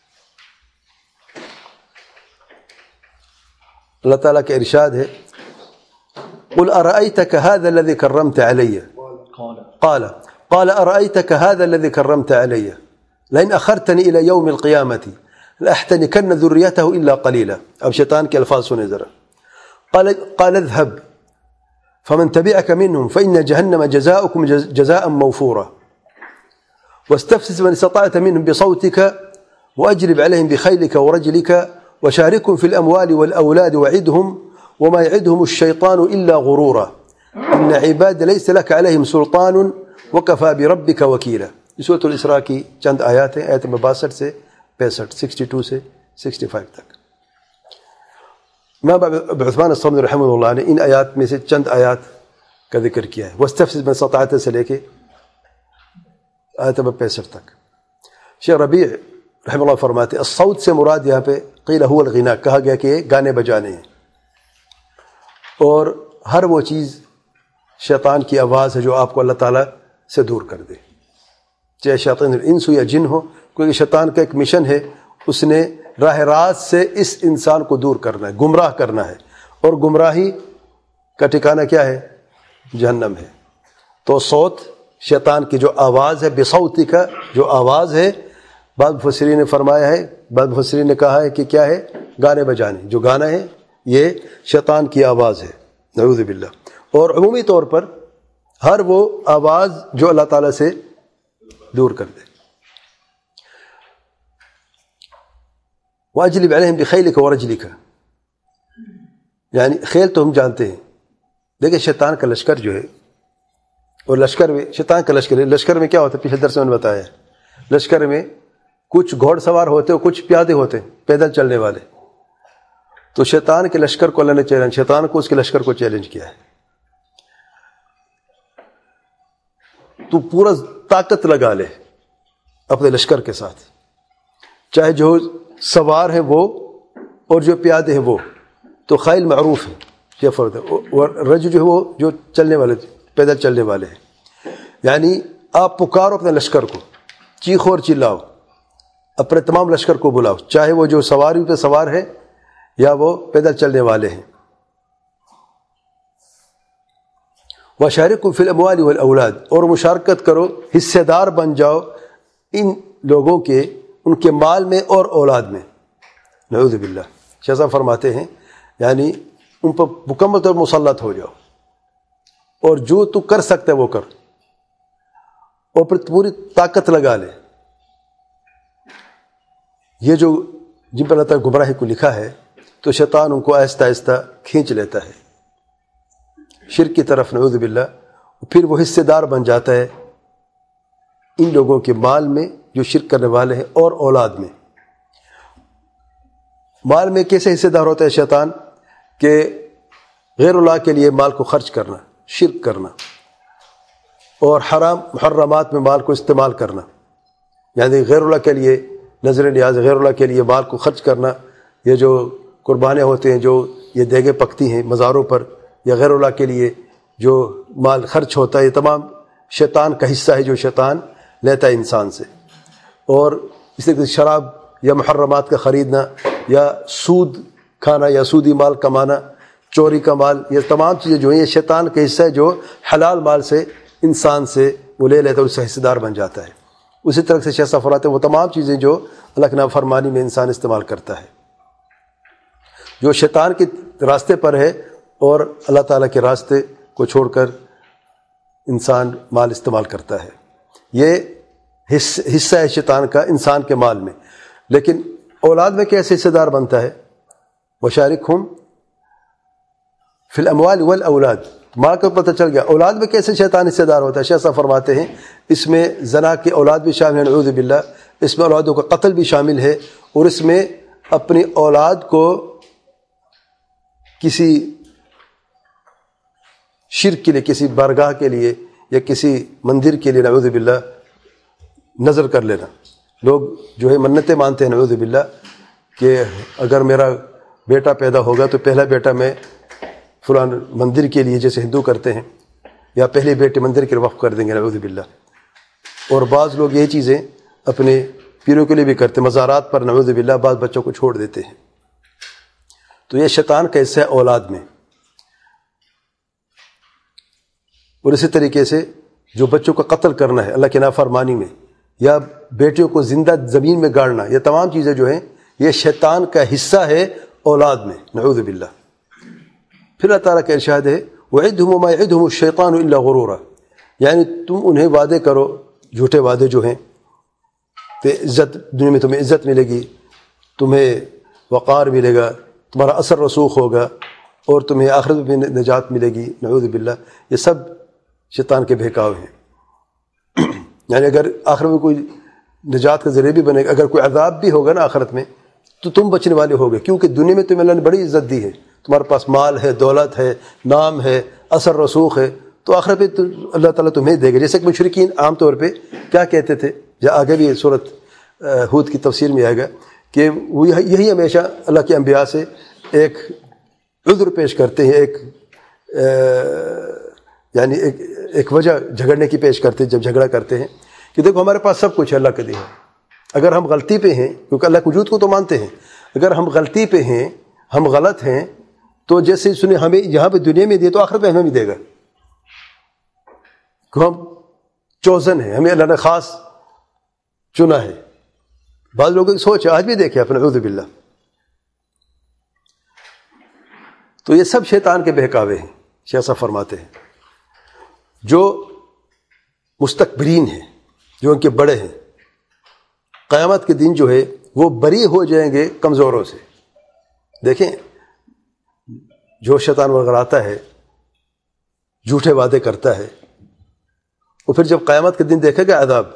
اللہ تعالیٰ کا ارشاد ہے قل ارأيتك هذا الذي كرمت علي قال قال ارأيتك هذا الذي كرمت علي لئن اخرتني الى يوم القيامة لاحتنكن ذريته الا قليلا. اب شیطان کے الفاظ سنیں ذرا. قال قال اذهب فمن تبعك منهم فإن جهنم جزاؤكم جزاء موفورا واستفزز من استطعت منهم بصوتك وأجلب عليهم بخيلك ورجلك وشاركهم في الأموال والأولاد وعدهم وما يعدهم الشيطان إلا غرورا إن عباد ليس لك عليهم سلطان وكفى بربك وكيلا. سورة الاسراء کی چند آیات ہیں, آیت میں باسٹھ سے پینسٹھ سکسٹی ٹو سے سکسٹی فائیو تک. امام ابو عثمان الصمد رحمہ اللہ نے ان آیات میں سے چند آیات کا ذکر کیا ہے. واستفزز من استطعت سے لے کے آیت نمبر پینسٹھ تک. شیخ ربیع رحمہ اللہ فرماتے الصوت سے مراد یہاں پہ قیل هو الغنا, کہا گیا کہ یہ گانے بجانے ہیں, اور ہر وہ چیز شیطان کی آواز ہے جو آپ کو اللہ تعالیٰ سے دور کر دے, چاہے شیطان الانس ہو یا جن ہو, کیونکہ شیطان کا ایک مشن ہے, اس نے راہ راست سے اس انسان کو دور کرنا ہے, گمراہ کرنا ہے, اور گمراہی کا ٹھکانہ کیا ہے؟ جہنم ہے. تو صوت شیطان کی جو آواز ہے, بصوتی کا جو آواز ہے, بعض مفسرین نے فرمایا ہے, بعض مفسرین نے کہا ہے کہ کیا ہے؟ گانے بجانے. جو گانا ہے یہ شیطان کی آواز ہے, نعوذ باللہ. اور عمومی طور پر ہر وہ آواز جو اللہ تعالیٰ سے دور کر دے. واجلب علیہم بخیلک ورجلک, یعنی خیل تو ہم جانتے ہیں, دیکھیں شیطان کا لشکر جو ہے, اور لشکر میں شیطان کا لشکر ہے, لشکر میں کیا ہوتا ہے پچھلے درس میں نے بتایا ہے, لشکر میں کچھ گھوڑ سوار ہوتے ہیں, کچھ پیادے ہوتے ہیں, پیدل چلنے والے. تو شیطان کے لشکر کو اللہ نے چیلنج, شیطان کو اس کے لشکر کو چیلنج کیا ہے, تو پورا طاقت لگا لے اپنے لشکر کے ساتھ, چاہے جو سوار ہے وہ اور جو پیادے ہیں وہ. تو خیل معروف ہے, یہ فرد ہے, اور رج جو ہے وہ جو چلنے والے پیدل چلنے والے ہیں. یعنی آپ پکارو اپنے لشکر کو, چیخو اور چلاؤ, اپنے تمام لشکر کو بلاؤ, چاہے وہ جو سواری پہ سوار ہے یا وہ پیدل چلنے والے ہیں. وَشَارِكُمْ فِي الْأَمْوَالِ وَالْأَوْلَادِ, اور مشارکت کرو, حصے دار بن جاؤ ان لوگوں کے, ان کے مال میں اور اولاد میں. نعوذ باللہ. شیخ صاحب فرماتے ہیں یعنی ان پر مکمل طور مسلط ہو جاؤ, اور جو تو کر سکتا ہے وہ کر, اور پھر پوری طاقت لگا لے. یہ جو جن پر اللہ تعالیٰ گمراہی کو لکھا ہے, تو شیطان ان کو آہستہ آہستہ کھینچ لیتا ہے شرک کی طرف, نعوذ باللہ. پھر وہ حصے دار بن جاتا ہے ان لوگوں کے مال میں جو شرک کرنے والے ہیں, اور اولاد میں. مال میں کیسے حصے دار ہوتا ہے شیطان؟ کہ غیر اللہ کے لیے مال کو خرچ کرنا, شرک کرنا, اور حرام محرمات میں مال کو استعمال کرنا. یعنی غیر اللہ کے لیے نظر نیاز, غیر اللہ کے لیے مال کو خرچ کرنا. یہ جو قربانیاں ہوتے ہیں, جو یہ دیگیں پکتی ہیں مزاروں پر, یا غیر اللہ کے لیے جو مال خرچ ہوتا ہے, یہ تمام شیطان کا حصہ ہے جو شیطان لیتا ہے انسان سے. اور اس طرح شراب یا محرمات کا خریدنا, یا سود کھانا, یا سودی مال کمانا, چوری کا مال, یہ تمام چیزیں جو ہیں یہ شیطان کا حصہ ہے جو حلال مال سے انسان سے وہ لے لیتا ہے, اس سے حصہ دار بن جاتا ہے. اسی طرح سے شیخ صاحب فرماتے ہیں وہ تمام چیزیں جو اللہ کی نافرمانی میں انسان استعمال کرتا ہے, جو شیطان کے راستے پر ہے, اور اللہ تعالیٰ کے راستے کو چھوڑ کر انسان مال استعمال کرتا ہے. یہ حصہ ہے شیطان کا انسان کے مال میں. لیکن اولاد میں کیسے حصہ دار بنتا ہے؟ وَشَارِكْهُمْ فِي الْأَمْوَالِ وَالْأَوْلَادِ, مال کو پتہ چل گیا. اولاد میں کیسے شیطان حصہ دار ہوتا ہے؟ شیخ صاحب فرماتے ہیں اس میں زنا کے اولاد بھی شامل ہیں, نعوذ باللہ. اس میں اولادوں کا قتل بھی شامل ہے, اور اس میں اپنی اولاد کو کسی شرک کے لیے, کسی بارگاہ کے لیے, یا کسی مندر کے لیے نعوذ باللہ نظر کر لینا. لوگ جو ہے منتیں مانتے ہیں نعوذ باللہ کہ اگر میرا بیٹا پیدا ہوگا تو پہلا بیٹا میں فلاں مندر کے لیے, جیسے ہندو کرتے ہیں, یا پہلے بیٹے مندر کے وقف کر دیں گے نعوذ باللہ. اور بعض لوگ یہ چیزیں اپنے پیروں کے لیے بھی کرتے, مزارات پر نعوذ باللہ بعض بچوں کو چھوڑ دیتے ہیں. تو یہ شیطان کا حصہ ہے اولاد میں. اور اسی طریقے سے جو بچوں کا قتل کرنا ہے اللہ کی نافرمانی میں, یا بیٹیوں کو زندہ زمین میں گاڑنا, یہ تمام چیزیں جو ہیں یہ شیطان کا حصہ ہے اولاد میں, نعوذ باللہ. پھر اللہ تعالیٰ کا ارشاد ہے وَعِدْهُمْ وَمَا يَعِدْهُمُ الشَّيْطَانُ إِلَّا غُرُورًا, یعنی تم انہیں وعدے کرو, جھوٹے وعدے جو ہیں, کہ عزت دنیا میں تمہیں عزت ملے گی, تمہیں وقار ملے گا, تمہارا اثر رسوخ ہوگا, اور تمہیں آخرت میں نجات ملے گی, نعوذ باللہ. یہ سب شیطان کے بہکاؤ ہیں. یعنی اگر آخرت میں کوئی نجات کا ذریعہ بھی بنے گا, اگر کوئی عذاب بھی ہوگا نا آخرت میں, تو تم بچنے والے ہوگے, کیونکہ دنیا میں تمہیں اللہ نے بڑی عزت دی ہے, تمہارے پاس مال ہے, دولت ہے, نام ہے, اثر رسوخ ہے, تو آخرت پہ اللہ تعالیٰ تمہیں دے گا. جیسے کہ مشرکین عام طور پہ کیا کہتے تھے, یا آگے بھی سورۃ ہود کی تفسیر میں آئے گا, کہ وہ یہی ہمیشہ اللہ کے انبیاء سے ایک عذر پیش کرتے ہیں, ایک یعنی ایک ایک وجہ جھگڑنے کی پیش کرتے ہیں جب جھگڑا کرتے ہیں, کہ دیکھو ہمارے پاس سب کچھ ہے اللہ کے دیا ہے, اگر ہم غلطی پہ ہیں, کیونکہ اللہ کے وجود کو تو مانتے ہیں, اگر ہم غلطی پہ ہیں, ہم غلط ہیں, تو جیسے سنیں ہمیں یہاں پہ دنیا میں دے تو آخرت میں ہمیں بھی دے گا, کہ ہم چوزن ہیں, ہمیں اللہ نے خاص چنا ہے. بعض لوگوں کی سوچ ہے, آج بھی دیکھیں اپنے نعوذ باللہ. تو یہ سب شیطان کے بہکاوے ہیں. شیخ صاحب فرماتے ہیں جو مستکبرین ہیں, جو ان کے بڑے ہیں, قیامت کے دن جو ہے وہ بری ہو جائیں گے کمزوروں سے. دیکھیں جو شیطان وغیرہ آتا ہے, جھوٹے وعدے کرتا ہے, اور پھر جب قیامت کے دن دیکھے گا عذاب,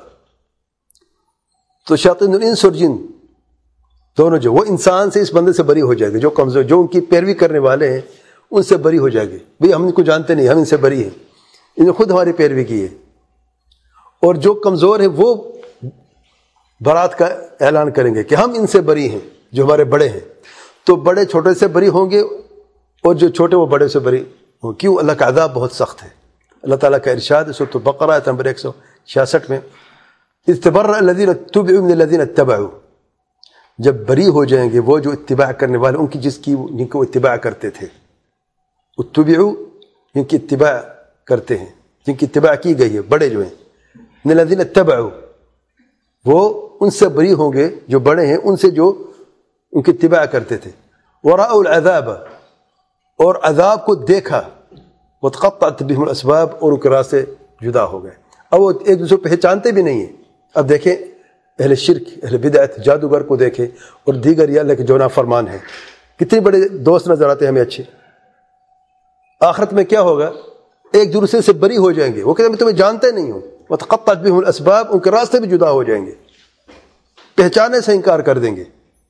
تو شیاطین الانس اور جن دونوں جو وہ انسان سے اس بندے سے بری ہو جائے گے, جو کمزور, جو ان کی پیروی کرنے والے ہیں ان سے بری ہو جائے گے. بھئی ہم ان کو جانتے نہیں, ہم ان سے بری ہیں, انہوں نے خود ہماری پیروی کی ہے. اور جو کمزور ہے وہ برات کا اعلان کریں گے کہ ہم ان سے بری ہیں, جو ہمارے بڑے ہیں. تو بڑے چھوٹے سے بری ہوں گے, اور جو چھوٹے وہ بڑے سے بری ہوں. کیوں؟ اللہ کا عذاب بہت سخت ہے. اللہ تعالیٰ کا ارشاد ہے سورۃ البقرہ آیت نمبر ایک سو چھیاسٹھ میں, استبرأ الذین اتبعوا من الذین اتبعوا, جب بری ہو جائیں گے وہ جو اتباع کرنے والے, ان کی جس کی جن کو اتباع کرتے تھے. اتبعوا جن کی اتباع کرتے ہیں, جن کی اتباع کی گئی ہے, بڑے جو ہیں, من الذین اتبعوا, وہ ان سے بری ہوں گے جو بڑے ہیں ان سے جو ان کی اتباع کرتے تھے. ورأوا العذاب, اور عذاب کو دیکھا, وتقطعت بهم الاسباب, اور ان کے راستے جدا ہو گئے. اب وہ ایک دوسرے کو پہچانتے بھی نہیں ہیں. اب دیکھیں اہل شرک, اہل بدعت, جادوگر کو دیکھیں, اور دیگر یہ اللہ کے جو نافرمان ہیں, کتنے بڑے دوست نظر آتے ہیں ہمیں اچھے. آخرت میں کیا ہوگا؟ ایک دوسرے سے بری ہو جائیں گے. وہ کہتے ہیں میں تمہیں جانتے نہیں ہوں. وتقطعت بهم الاسباب, ان کے راستے بھی جدا ہو جائیں گے, پہچانے سے انکار کر دیں گے.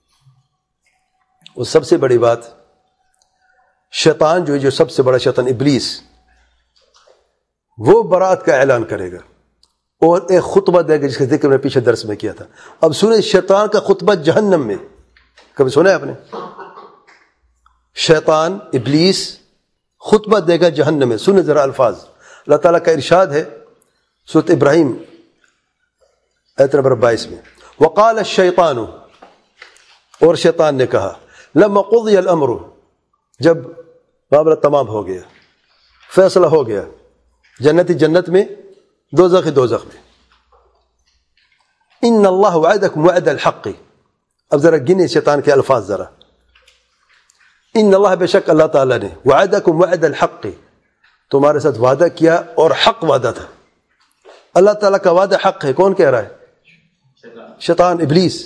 اور سب سے بڑی بات, شیطان جو ہے, جو سب سے بڑا شیطان ابلیس, وہ برات کا اعلان کرے گا اور ایک خطبہ دے گا جس کا ذکر میں پیچھے درس میں کیا تھا. اب سنیں شیطان کا خطبہ جہنم میں, کبھی سنا ہے آپ نے؟ شیطان ابلیس خطبہ دے گا جہنم میں. سنیں ذرا الفاظ. اللہ تعالیٰ کا ارشاد ہے سورۃ ابراہیم آیت نمبر بائیس میں, وقال الشیطان, اور شیطان نے کہا, لما قضی الامر, جب معاملہ تمام ہو گیا, فیصلہ ہو گیا, جنتی جنت میں, دوزخی دوزخ میں, ان اللہ وعدکم وعد الحق. اب ذرا گنے شیطان کے الفاظ ذرا. ان اللہ, بے شک اللہ تعالیٰ نے, وعدکم وعد الحق, تمہارے ساتھ وعدہ کیا اور حق وعدہ تھا. اللہ تعالیٰ کا وعدہ حق ہے. کون کہہ رہا ہے؟ شیطان, ابلیس.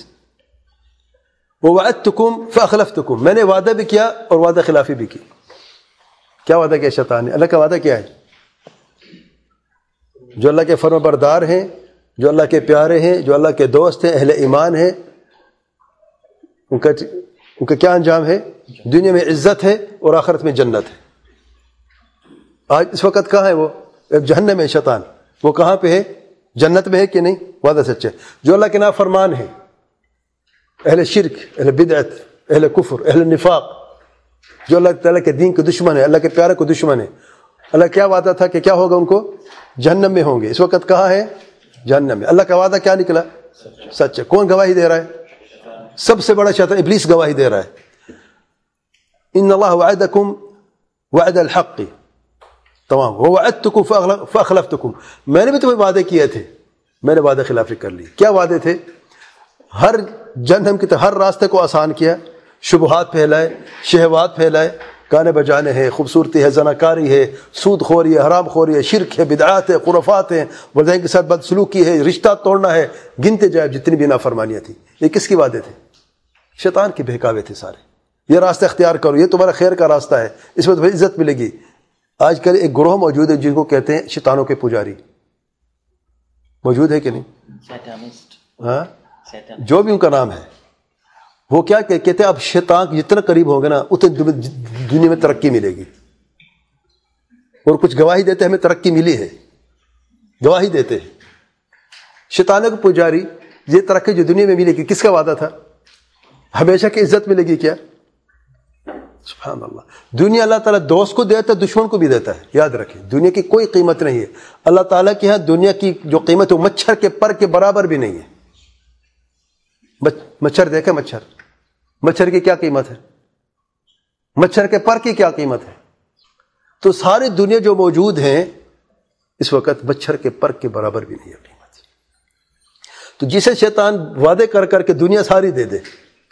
ووعدتکم فاخلفتکم, میں نے وعدہ بھی کیا اور وعدہ خلافی بھی کی. کیا وعدہ کیا شیطان نے؟ اللہ کا وعدہ کیا ہے؟ جو اللہ کے فرما بردار ہیں, جو اللہ کے پیارے ہیں, جو اللہ کے دوست ہیں, اہل ایمان ہیں, ان کا ان کا کیا انجام ہے؟ دنیا میں عزت ہے اور آخرت میں جنت ہے. آج اس وقت کہاں ہے وہ؟ جہنم میں شیطان. وہ کہاں پہ ہے؟ جنت میں ہے کہ نہیں؟ وعدہ سچ ہے. جو اللہ کے نافرمان ہیں, اہل شرک, اہل بدعت, اہل کفر, اہل نفاق, جو اللہ تعالیٰ کے دین کے دشمن ہے, اللہ کے پیارے کو دشمن ہے, اللہ کیا وعدہ تھا کہ کیا ہوگا ان کو؟ جہنم میں ہوں گے. اس وقت کہاں ہے؟ جہنم میں. اللہ کا وعدہ کیا نکلا؟ سچ ہے. کون گواہی دے رہا ہے؟ سب سے بڑا شیطان ابلیس گواہی دے رہا ہے. ان اللہ وعدکم وعد الحق تمام ووعدتکم فاخلفتکم، میں نے بھی تمہیں وعدے کیے تھے، میں نے وعدہ خلافی کر لی. کیا وعدے تھے؟ ہر جہنم کی طرح ہر راستے کو آسان کیا، شبہات پھیلائے، شہوات پھیلائے، گانے بجانے ہیں، خوبصورتی ہے، زناکاری ہے، سود خوری ہے، حرام خوری ہے، شرک ہے، بدعات ہے، خرافات ہیں، والدین کے ساتھ بدسلوکی ہے، رشتہ توڑنا ہے، گنتے جائے جتنی بھی نافرمانیاں تھیں. یہ کس کی وعدے تھے؟ شیطان کے بہکاوے تھے سارے. یہ راستہ اختیار کرو، یہ تمہارا خیر کا راستہ ہے، اس میں تمہیں عزت ملے گی. آج کل ایک گروہ موجود ہے جن کو کہتے ہیں شیطانوں کے پجاری. موجود ہے کہ نہیں؟ ہاں، جو بھی ان کا نام ہے، وہ کیا کہتے ہیں اب شیطان جتنا قریب ہوں گے نا اتنے دنیا میں ترقی ملے گی. اور کچھ گواہی دیتے ہیں ہمیں ترقی ملی ہے، گواہی دیتے ہیں. شیطانوں کے پجاری، یہ ترقی جو دنیا میں ملے گی کس کا وعدہ تھا؟ ہمیشہ کی عزت ملے گی کیا؟ سبحان اللہ. دنیا اللہ تعالیٰ دوست کو دیتا ہے، دشمن کو بھی دیتا ہے. یاد رکھیں دنیا کی کوئی قیمت نہیں ہے. اللہ تعالیٰ کے ہاں دنیا کی جو قیمت ہے وہ مچھر کے پر کے برابر بھی نہیں ہے. مچھر دیکھے، مچھر مچھر کی کیا قیمت ہے؟ مچھر کے پر کی کیا قیمت ہے؟ تو ساری دنیا جو موجود ہیں اس وقت مچھر کے پر کے برابر بھی نہیں ہے قیمت. تو جسے شیطان وعدے کر کر کے دنیا ساری دے دے،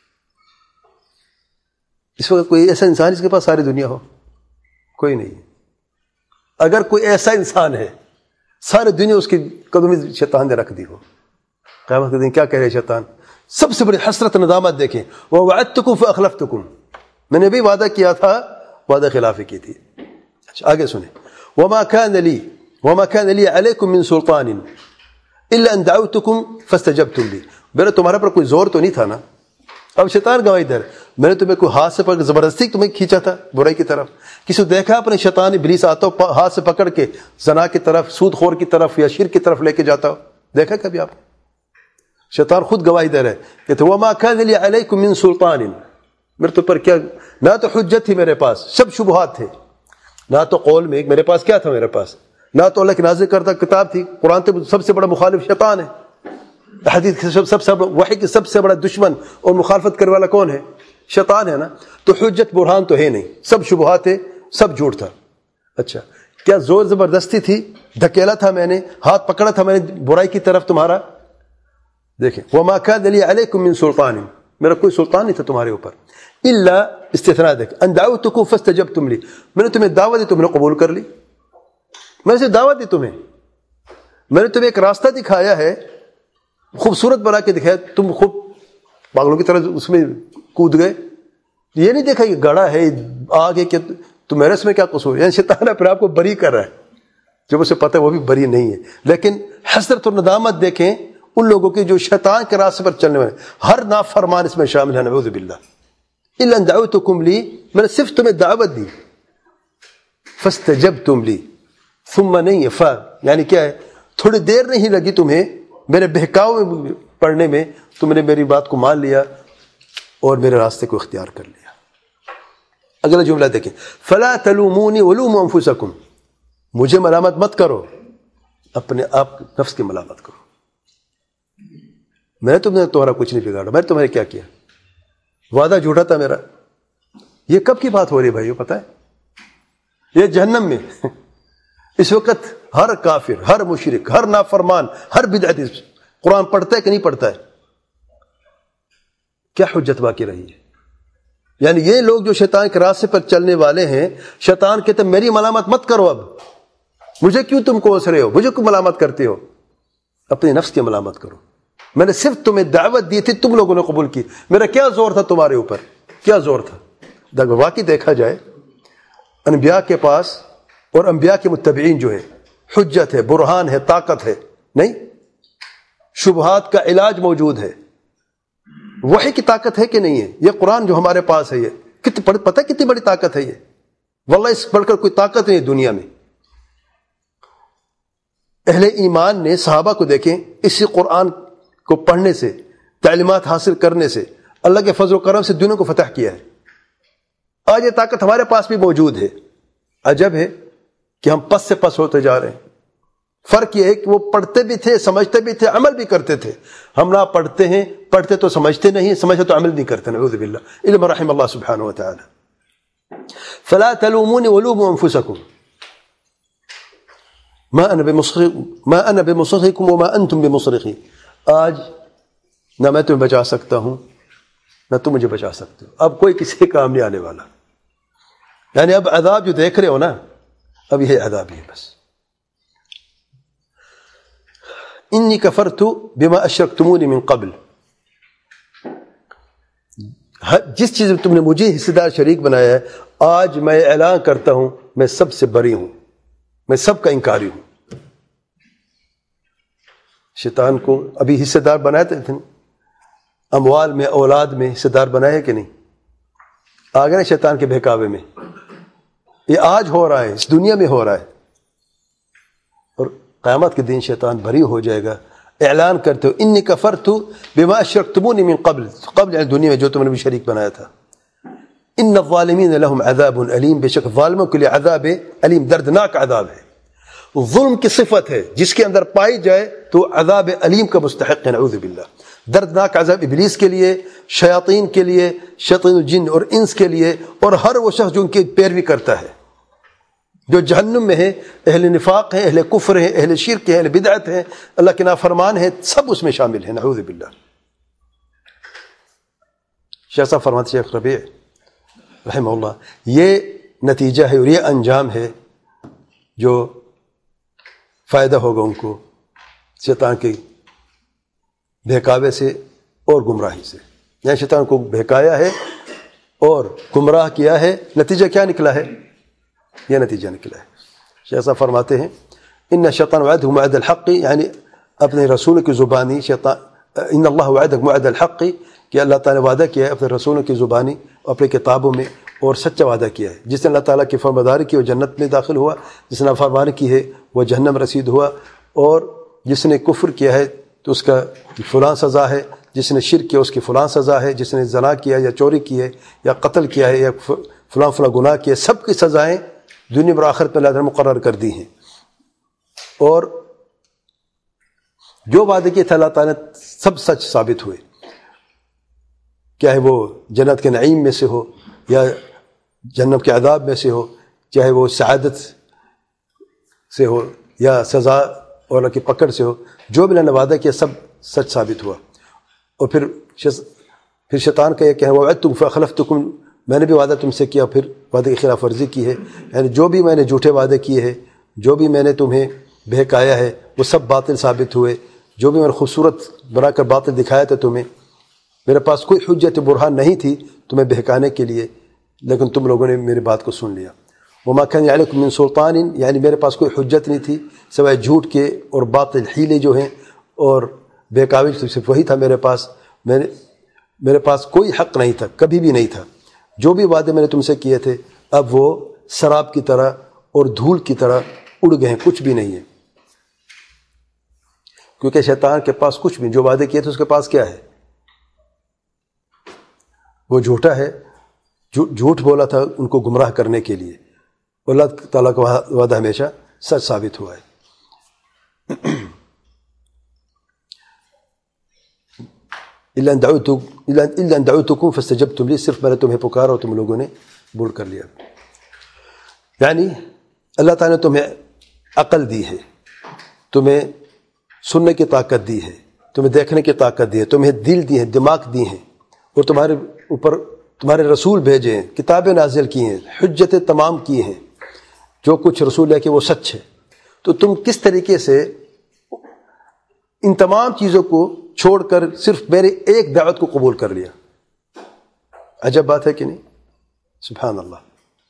اس وقت کوئی ایسا انسان جس کے پاس ساری دنیا ہو؟ کوئی نہیں ہے. اگر کوئی ایسا انسان ہے ساری دنیا اس کی قدم میں شیطان نے رکھ دی ہو، قیامت کے دن کیا کہہ رہے شیطان؟ سب سے بڑی حسرت ندامت دیکھیں، وَوَعَدْتُكُمْ فَأَخْلَفْتُكُمْ، میں نے بھی وعدہ کیا تھا، وعدہ خلافی کی تھی. اچھا آگے سنیں. وَمَا كَانَ لِي وَمَا كَانَ لِي عَلَيْكُمْ مِنْ سُلْطَانٍ إِلَّا أَنْ دَعَوْتُكُمْ فَاسْتَجَبْتُمْ لِي. میرا تمہارے پر کوئی زور تو نہیں تھا نا. اب شیطان گواہی دے رہا، میں نے تمہیں کوئی ہاتھ سے پکڑ زبردستی تمہیں کھینچا تھا برائی کی طرف؟ کسی دیکھا اپنے شیطان ابلیس آتا ہو ہاتھ سے پکڑ کے زنا کی طرف، سود خور کی طرف یا شرک کی طرف لے کے جاتا ہو؟ دیکھا کبھی آپ؟ شیطان خود گواہی دے رہے کہ تو وما كان لي عليكم من سلطان، میرے تو پر کیا نہ تو حجت تھی میرے پاس، سب شبہات تھے. نہ تو قول میں میرے پاس کیا تھا، میرے پاس نہ تو اللہ کی نازل کردہ کتاب تھی. قرآن تو سب سے بڑا مخالف شیطان ہے. حدیث کے سب سے وحی کے سب سے بڑا دشمن اور مخالفت کرنے والا کون ہے؟ شیطان ہے نا. تو حجت برہان تو ہے نہیں، سب شبہات تھے، سب جھوٹ تھا. اچھا کیا زور زبردستی تھی؟ دھکیلا تھا میں نے، ہاتھ پکڑا تھا میں نے برائی کی طرف تمہارا؟ دیکھیں وما كان لي عليكم من سلطان، میرا کوئی سلطان نہیں تھا تمہارے اوپر. الا استثناء دیکھ، ان دعوتكم فاستجبتم لي، میں نے تمہیں دعوت دی، تم نے قبول کر لی. میں نے دعوت دی تمہیں، میں نے تمہیں ایک راستہ دکھایا ہے، خوبصورت بنا کے دکھایا، تم خوب پاگلوں کی طرح اس میں کود گئے. یہ نہیں دیکھا کہ گڑا ہے آگ ہے کہ تو میرے اس میں کیا قصور ہے. یعنی شیطان اپنے آپ کو بری کر رہا ہے، جب اسے پتہ ہے وہ بھی بری نہیں ہے. لیکن حسرت اور ندامت دیکھیں ان لوگوں کی جو شیطان کے راستے پر چلنے والے، ہر نافرمان اس میں شامل ہے. نعوذ باللہ. الا ان دعوتكم لي، میں نے صرف تمہیں دعوت دی. فاستجبتم لي، ثم نہیں ہے فا، یعنی کیا ہے تھوڑی دیر نہیں لگی تمہیں میرے بہکاؤ میں پڑھنے میں، تم نے میری بات کو مان لیا اور میرے راستے کو اختیار کر لیا. اگلا جملہ دیکھیں، فلا تلومونی ولوموا انفسکم، مجھے ملامت مت کرو، اپنے آپ نفس کی ملامت کرو. میں نے تم نے تمہارا کچھ نہیں بگاڑا، میں نے تمہارے کیا کیا؟ وعدہ جھوٹا تھا میرا. یہ کب کی بات ہو رہی ہے بھائیو؟ پتہ ہے یہ جہنم میں اس وقت ہر کافر، ہر مشرک، ہر نافرمان، ہر بدعتی قرآن پڑھتا ہے کہ نہیں پڑھتا ہے؟ کیا حجت باقی رہی ہے؟ یعنی یہ لوگ جو شیطان کے راستے پر چلنے والے ہیں، شیطان کہتے ہیں میری ملامت مت کرو، اب مجھے کیوں تم کوس رہے ہو، مجھے کیوں ملامت کرتے ہو؟ اپنے نفس کی ملامت کرو. میں نے صرف تمہیں دعوت دی تھی، تم لوگوں نے قبول کی. میرا کیا زور تھا تمہارے اوپر؟ کیا زور تھا؟ اگر واقعی دیکھا جائے انبیاء کے پاس اور انبیاء کے متبعین جو ہے حجت ہے، برہان ہے، طاقت ہے نہیں؟ شبہات کا علاج موجود ہے. وحی کی طاقت ہے کہ نہیں ہے؟ یہ قرآن جو ہمارے پاس ہے، یہ کتنی پتہ کتنی بڑی طاقت ہے یہ. واللہ اس بڑھ کر کوئی طاقت نہیں دنیا میں. اہل ایمان نے صحابہ کو دیکھیں، اسی قرآن کو پڑھنے سے، تعلیمات حاصل کرنے سے اللہ کے فضل و کرم سے دنیا کو فتح کیا ہے. آج یہ طاقت ہمارے پاس بھی موجود ہے. عجب ہے کہ ہم پس سے پس ہوتے جا رہے ہیں. فرق یہ ہے کہ وہ پڑھتے بھی تھے، سمجھتے بھی تھے، عمل بھی کرتے تھے. ہم نہ پڑھتے ہیں، پڑھتے تو سمجھتے نہیں، سمجھتے تو عمل نہیں کرتے. نعوذ باللہ، الا من رحم اللہ سبحانہ وتعالی. فلا تلوموني ولوموا انفسكم ما انا بمصرخ ما انا بمصرخكم وما انتم بمصرخي. آج نہ میں تمہیں بچا سکتا ہوں نہ تم مجھے بچا سکتے ہو. اب کوئی کسی کام نہیں آنے والا. یعنی اب عذاب جو دیکھ رہے ہو نا، اب یہ عذاب ہی ہے بس. انی کفرت بما اشرکتمونی من قبل. جس چیز میں تم نے مجھے حصے دار شریک بنایا ہے، آج میں اعلان کرتا ہوں میں سب سے بری ہوں، میں سب کا انکاری ہوں. شیطان کو ابھی حصے دار بنائے تھے، اموال میں، اولاد میں حصے دار بنائے کہ نہیں؟ آ گئے نا شیطان کے بہکاوے میں. یہ آج ہو رہا ہے، اس دنیا میں ہو رہا ہے، اور قیامت کے دن شیطان بری ہو جائے گا. اعلان کرتے ہو انی کفرت بما اشرکتمونی من قبل، قبل یعنی دنیا میں جو تم نے بھی شریک بنایا تھا. ان الظالمین لهم عذاب علیم، بے شک ظالموں کے لیے عذاب علیم، دردناک عذاب ہے. ظلم کی صفت ہے جس کے اندر پائی جائے تو عذاب علیم کا مستحق ہے. نعوذ باللہ. دردناک عذاب ابلیس کے لیے، شیاطین کے لیے، شیاطین الجن اور انس کے لیے، اور ہر وہ شخص جو ان کی پیروی کرتا ہے، جو جہنم میں ہے. اہل نفاق ہیں، اہل کفر ہیں، اہل شرک ہیں، اہل بدعت ہیں، اللہ کے نافرمان ہیں، سب اس میں شامل ہیں. نعوذ باللہ. شیخ صاحب فرماتے شیخ ربیع رحمہ اللہ، یہ نتیجہ ہے اور یہ انجام ہے جو فائدہ ہوگا ان کو شیطان کے بہکاوے سے اور گمراہی سے. یعنی شیطان کو بہکایا ہے اور گمراہ کیا ہے، نتیجہ کیا نکلا ہے؟ یہ نتیجہ نکلا ہے. شیخ صاحب فرماتے ہیں ان شیطان وعدہ موعد الحق، یعنی اپنے رسول کی زبانی شیطان، ان اللہ وعدہ موعد الحق، کہ اللہ تعالیٰ نے وعدہ کیا ہے اپنے رسولوں کی زبانی اپنے کتابوں میں، اور سچا وعدہ کیا ہے. جس نے اللہ تعالیٰ کی فرمانبرداری کی وہ جنت میں داخل ہوا، جس نے نافرمانی کی ہے وہ جہنم رسید ہوا، اور جس نے کفر کیا ہے تو اس کا فلاں سزا ہے، جس نے شرک کیا اس کی فلاں سزا ہے، جس نے زنا کیا یا چوری کی ہے یا قتل کیا ہے یا فلاں فلاں گناہ کیا، سب کی سزائیں دنیا اور آخرت میں اللہ نے مقرر کر دی ہیں. اور جو وعدے کیے تھے اللہ تعالیٰ نے سب سچ ثابت ہوئے، چاہے وہ جنت کے نعیم میں سے ہو یا جہنم کے عذاب میں سے ہو، چاہے وہ سعادت سے ہو یا سزا اور اللہ کی پکڑ سے ہو. جو بھی اللہ نے وعدہ کیا سب سچ ثابت ہوا. اور پھر پھر شیطان کا یہ کہ وعدتکم فاخلفتکم، میں نے بھی وعدہ تم سے کیا پھر وعدے کی خلاف ورزی کی ہے. یعنی جو بھی میں نے جھوٹے وعدے کیے ہیں، جو بھی میں نے تمہیں بہکایا ہے وہ سب باطل ثابت ہوئے. جو بھی میں نے خوبصورت بنا کر باطل دکھایا تھا تمہیں، میرے پاس کوئی حجت برہان نہیں تھی تمہیں بہکانے کے لیے، لیکن تم لوگوں نے میری بات کو سن لیا. وما كان علیکم من سلطان، یعنی میرے پاس کوئی حجت نہیں تھی سوائے جھوٹ کے اور باطل حیلے جو ہیں اور بہکاوی، صرف وہی تھا میرے پاس. میں نے میرے پاس کوئی حق نہیں تھا، کبھی بھی نہیں تھا. جو بھی وعدے میں نے تم سے کیے تھے اب وہ سراب کی طرح اور دھول کی طرح اڑ گئے ہیں، کچھ بھی نہیں ہے. کیونکہ شیطان کے پاس کچھ بھی، جو وعدے کیے تھے اس کے پاس کیا ہے؟ وہ جھوٹا ہے، جھوٹ بولا تھا ان کو گمراہ کرنے کے لیے. اللہ تعالیٰ کا وعدہ ہمیشہ سچ ثابت ہوا ہے. الا ان دعوتکم فاستجبتم لی، صرف میں نے تمہیں پکارا اور تم لوگوں نے قبول کر لیا. یعنی اللہ تعالیٰ نے تمہیں عقل دی ہے، تمہیں سننے کی طاقت دی ہے، تمہیں دیکھنے کی طاقت دی ہے، تمہیں دل دی ہے، دماغ دی ہیں، اور تمہارے اوپر تمہارے رسول بھیجے ہیں، کتابیں نازل کی ہیں، حجتیں تمام کی ہیں، جو کچھ رسول ہے کہ وہ سچ ہے. تو تم کس طریقے سے ان تمام چیزوں کو چھوڑ کر صرف میرے ایک دعوت کو قبول کر لیا؟ عجب بات ہے کہ نہیں؟ سبحان اللہ.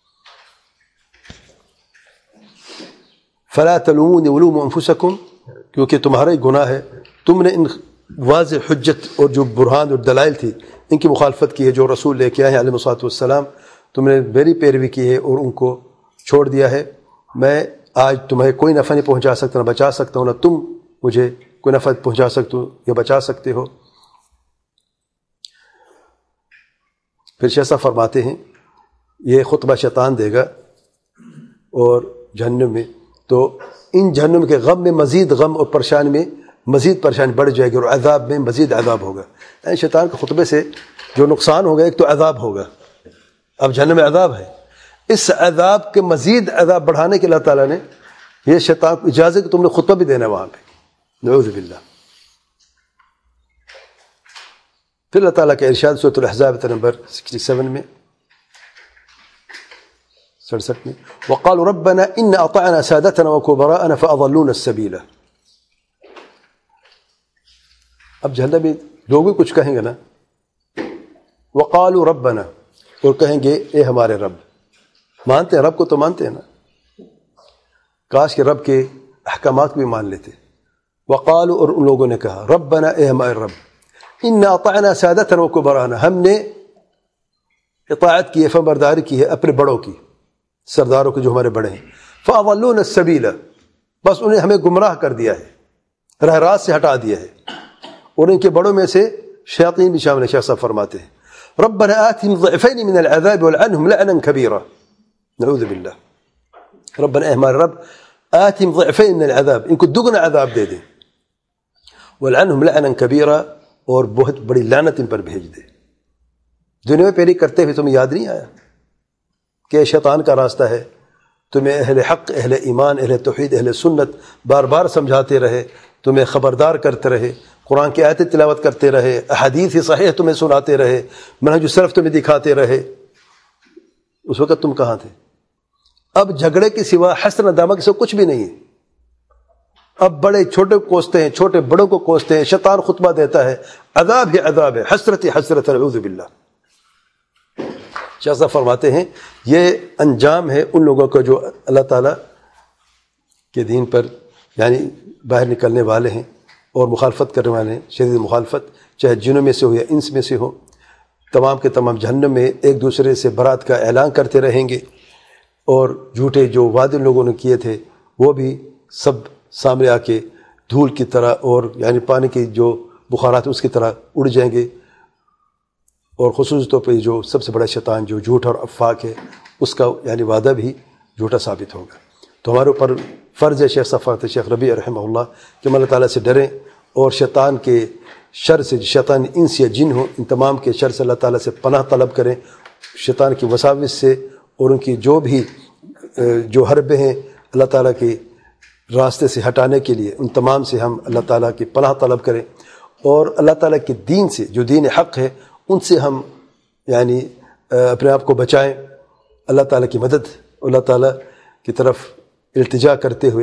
فلا تلومونی ولوموا انفسکم، کیونکہ تمہارا ہی گناہ ہے، تم نے ان واضح حجت اور جو برہان اور دلائل تھی ان کی مخالفت کی ہے جو رسول لے کے آئے ہیں علیہ الصلوۃ والسلام. تم نے میری پیروی کی ہے اور ان کو چھوڑ دیا ہے. میں آج تمہیں کوئی نفع نہیں پہنچا سکتا، نہ بچا سکتا ہوں، نہ تم مجھے کوئی نفع پہنچا سکتے ہو یا بچا سکتے ہو. پھر شیخ صاحب فرماتے ہیں یہ خطبہ شیطان دے گا اور جہنم میں تو ان جہنم کے غم میں مزید غم اور پریشانی میں مزید پریشانی بڑھ جائے گی، اور عذاب میں مزید عذاب ہوگا. یعنی شیطان کے خطبے سے جو نقصان ہوگا، ایک تو عذاب ہوگا، اب جہنم میں عذاب ہے، اس عذاب کے مزید عذاب بڑھانے کے اللہ تعالیٰ نے یہ شیطان کو اجازت کہ تم نے خطبہ بھی دینا ہے وہاں پہ. نعوذ باللہ. پھر اللہ تعالیٰ کا ارشاد سورۃ الاحزاب نمبر سکسٹی سیون میں سڑسٹھ میں وقالوا ربنا ان اطعنا سادتنا وكبراءنا فاضلونا السبيل. اب جہنم میں لوگ بھی کچھ کہیں گے نا، وقالوا ربنا، اور کہیں گے اے ہمارے رب. مانتے ہیں رب کو، تو مانتے ہیں نا، کاش کہ رب کے احکامات بھی مان لیتے. وقالوا، اور ان لوگوں نے کہا ربنا اے ہمارے رب، ان اطعنا سادتنا وكبراءنا، ہم نے اطاعت کی ہے، فرمانبرداری کی ہے اپنے بڑوں کی، سرداروں کے جو ہمارے بڑے ہیں. فاضلونا السبیل، بس انہیں ہمیں گمراہ کر دیا ہے، راہ راست سے ہٹا دیا ہے. اور ان کے بڑوں میں سے شیاطین بھی شامل ہیں. شیخ صاحب فرماتے ہیں ربنا آتهم ضعفین من العذاب والعنهم لعنا کبیرا. نعوذ باللہ. ربنا اے ہمارے رب، آتهم ضعفین من العذاب، ان کو دگنا عذاب دے دے، والعنهم لعنا کبیرا، اور بہت بڑی لعنت ان پر بھیج دے. دنیا میں پہلے کرتے ہوئے تمہیں یاد نہیں آیا کہ شیطان کا راستہ ہے؟ تمہیں اہل حق، اہل ایمان، اہل توحید، اہل سنت بار بار سمجھاتے رہے، تمہیں خبردار کرتے رہے، قرآن کی آیتیں تلاوت کرتے رہے، احادیث صحیح تمہیں سناتے رہے، منہج السلف تمہیں دکھاتے رہے. اس وقت تم کہاں تھے؟ اب جھگڑے کے سوا، حسد ندامہ کے سوا کچھ بھی نہیں ہے. اب بڑے چھوٹے کو کوستے ہیں، چھوٹے بڑوں کو کوستے ہیں، شیطان خطبہ دیتا ہے، عذاب ہی عذاب ہے، حسرت ہی حسرت ہے. اعوذ باللہ. شاہ صاحب فرماتے ہیں یہ انجام ہے ان لوگوں کا جو اللہ تعالیٰ کے دین پر یعنی باہر نکلنے والے ہیں اور مخالفت کرنے والے ہیں، شدید مخالفت، چاہے جنوں میں سے ہو یا انس میں سے ہو. تمام کے تمام جہنم میں ایک دوسرے سے برات کا اعلان کرتے رہیں گے، اور جھوٹے جو وعدے لوگوں نے کیے تھے وہ بھی سب سامنے آ کے دھول کی طرح، اور یعنی پانی کی جو بخارات اس کی طرح اڑ جائیں گے. اور خصوصی طور پہ جو سب سے بڑا شیطان جو جھوٹ اور افاق ہے، اس کا یعنی وعدہ بھی جھوٹا ثابت ہوگا. تو ہمارے اوپر فرض ہے، شیخ صفات شیخ ربیع رحمہ اللہ، کہ ہم اللہ تعالیٰ سے ڈریں، اور شیطان کے شر سے، شیطان انس یا جن ہوں، ان تمام کے شر سے اللہ تعالیٰ سے پناہ طلب کریں. شیطان کی وساوس سے اور ان کی جو بھی جو حربے ہیں اللہ تعالیٰ کے راستے سے ہٹانے کے لیے، ان تمام سے ہم اللہ تعالیٰ کی پناہ طلب کریں، اور اللہ تعالیٰ کے دین سے، جو دین حق ہے، ان سے ہم یعنی اپنے آپ کو بچائیں. اللہ تعالیٰ کی مدد، اللہ تعالیٰ کی طرف التجا کرتے ہوئے،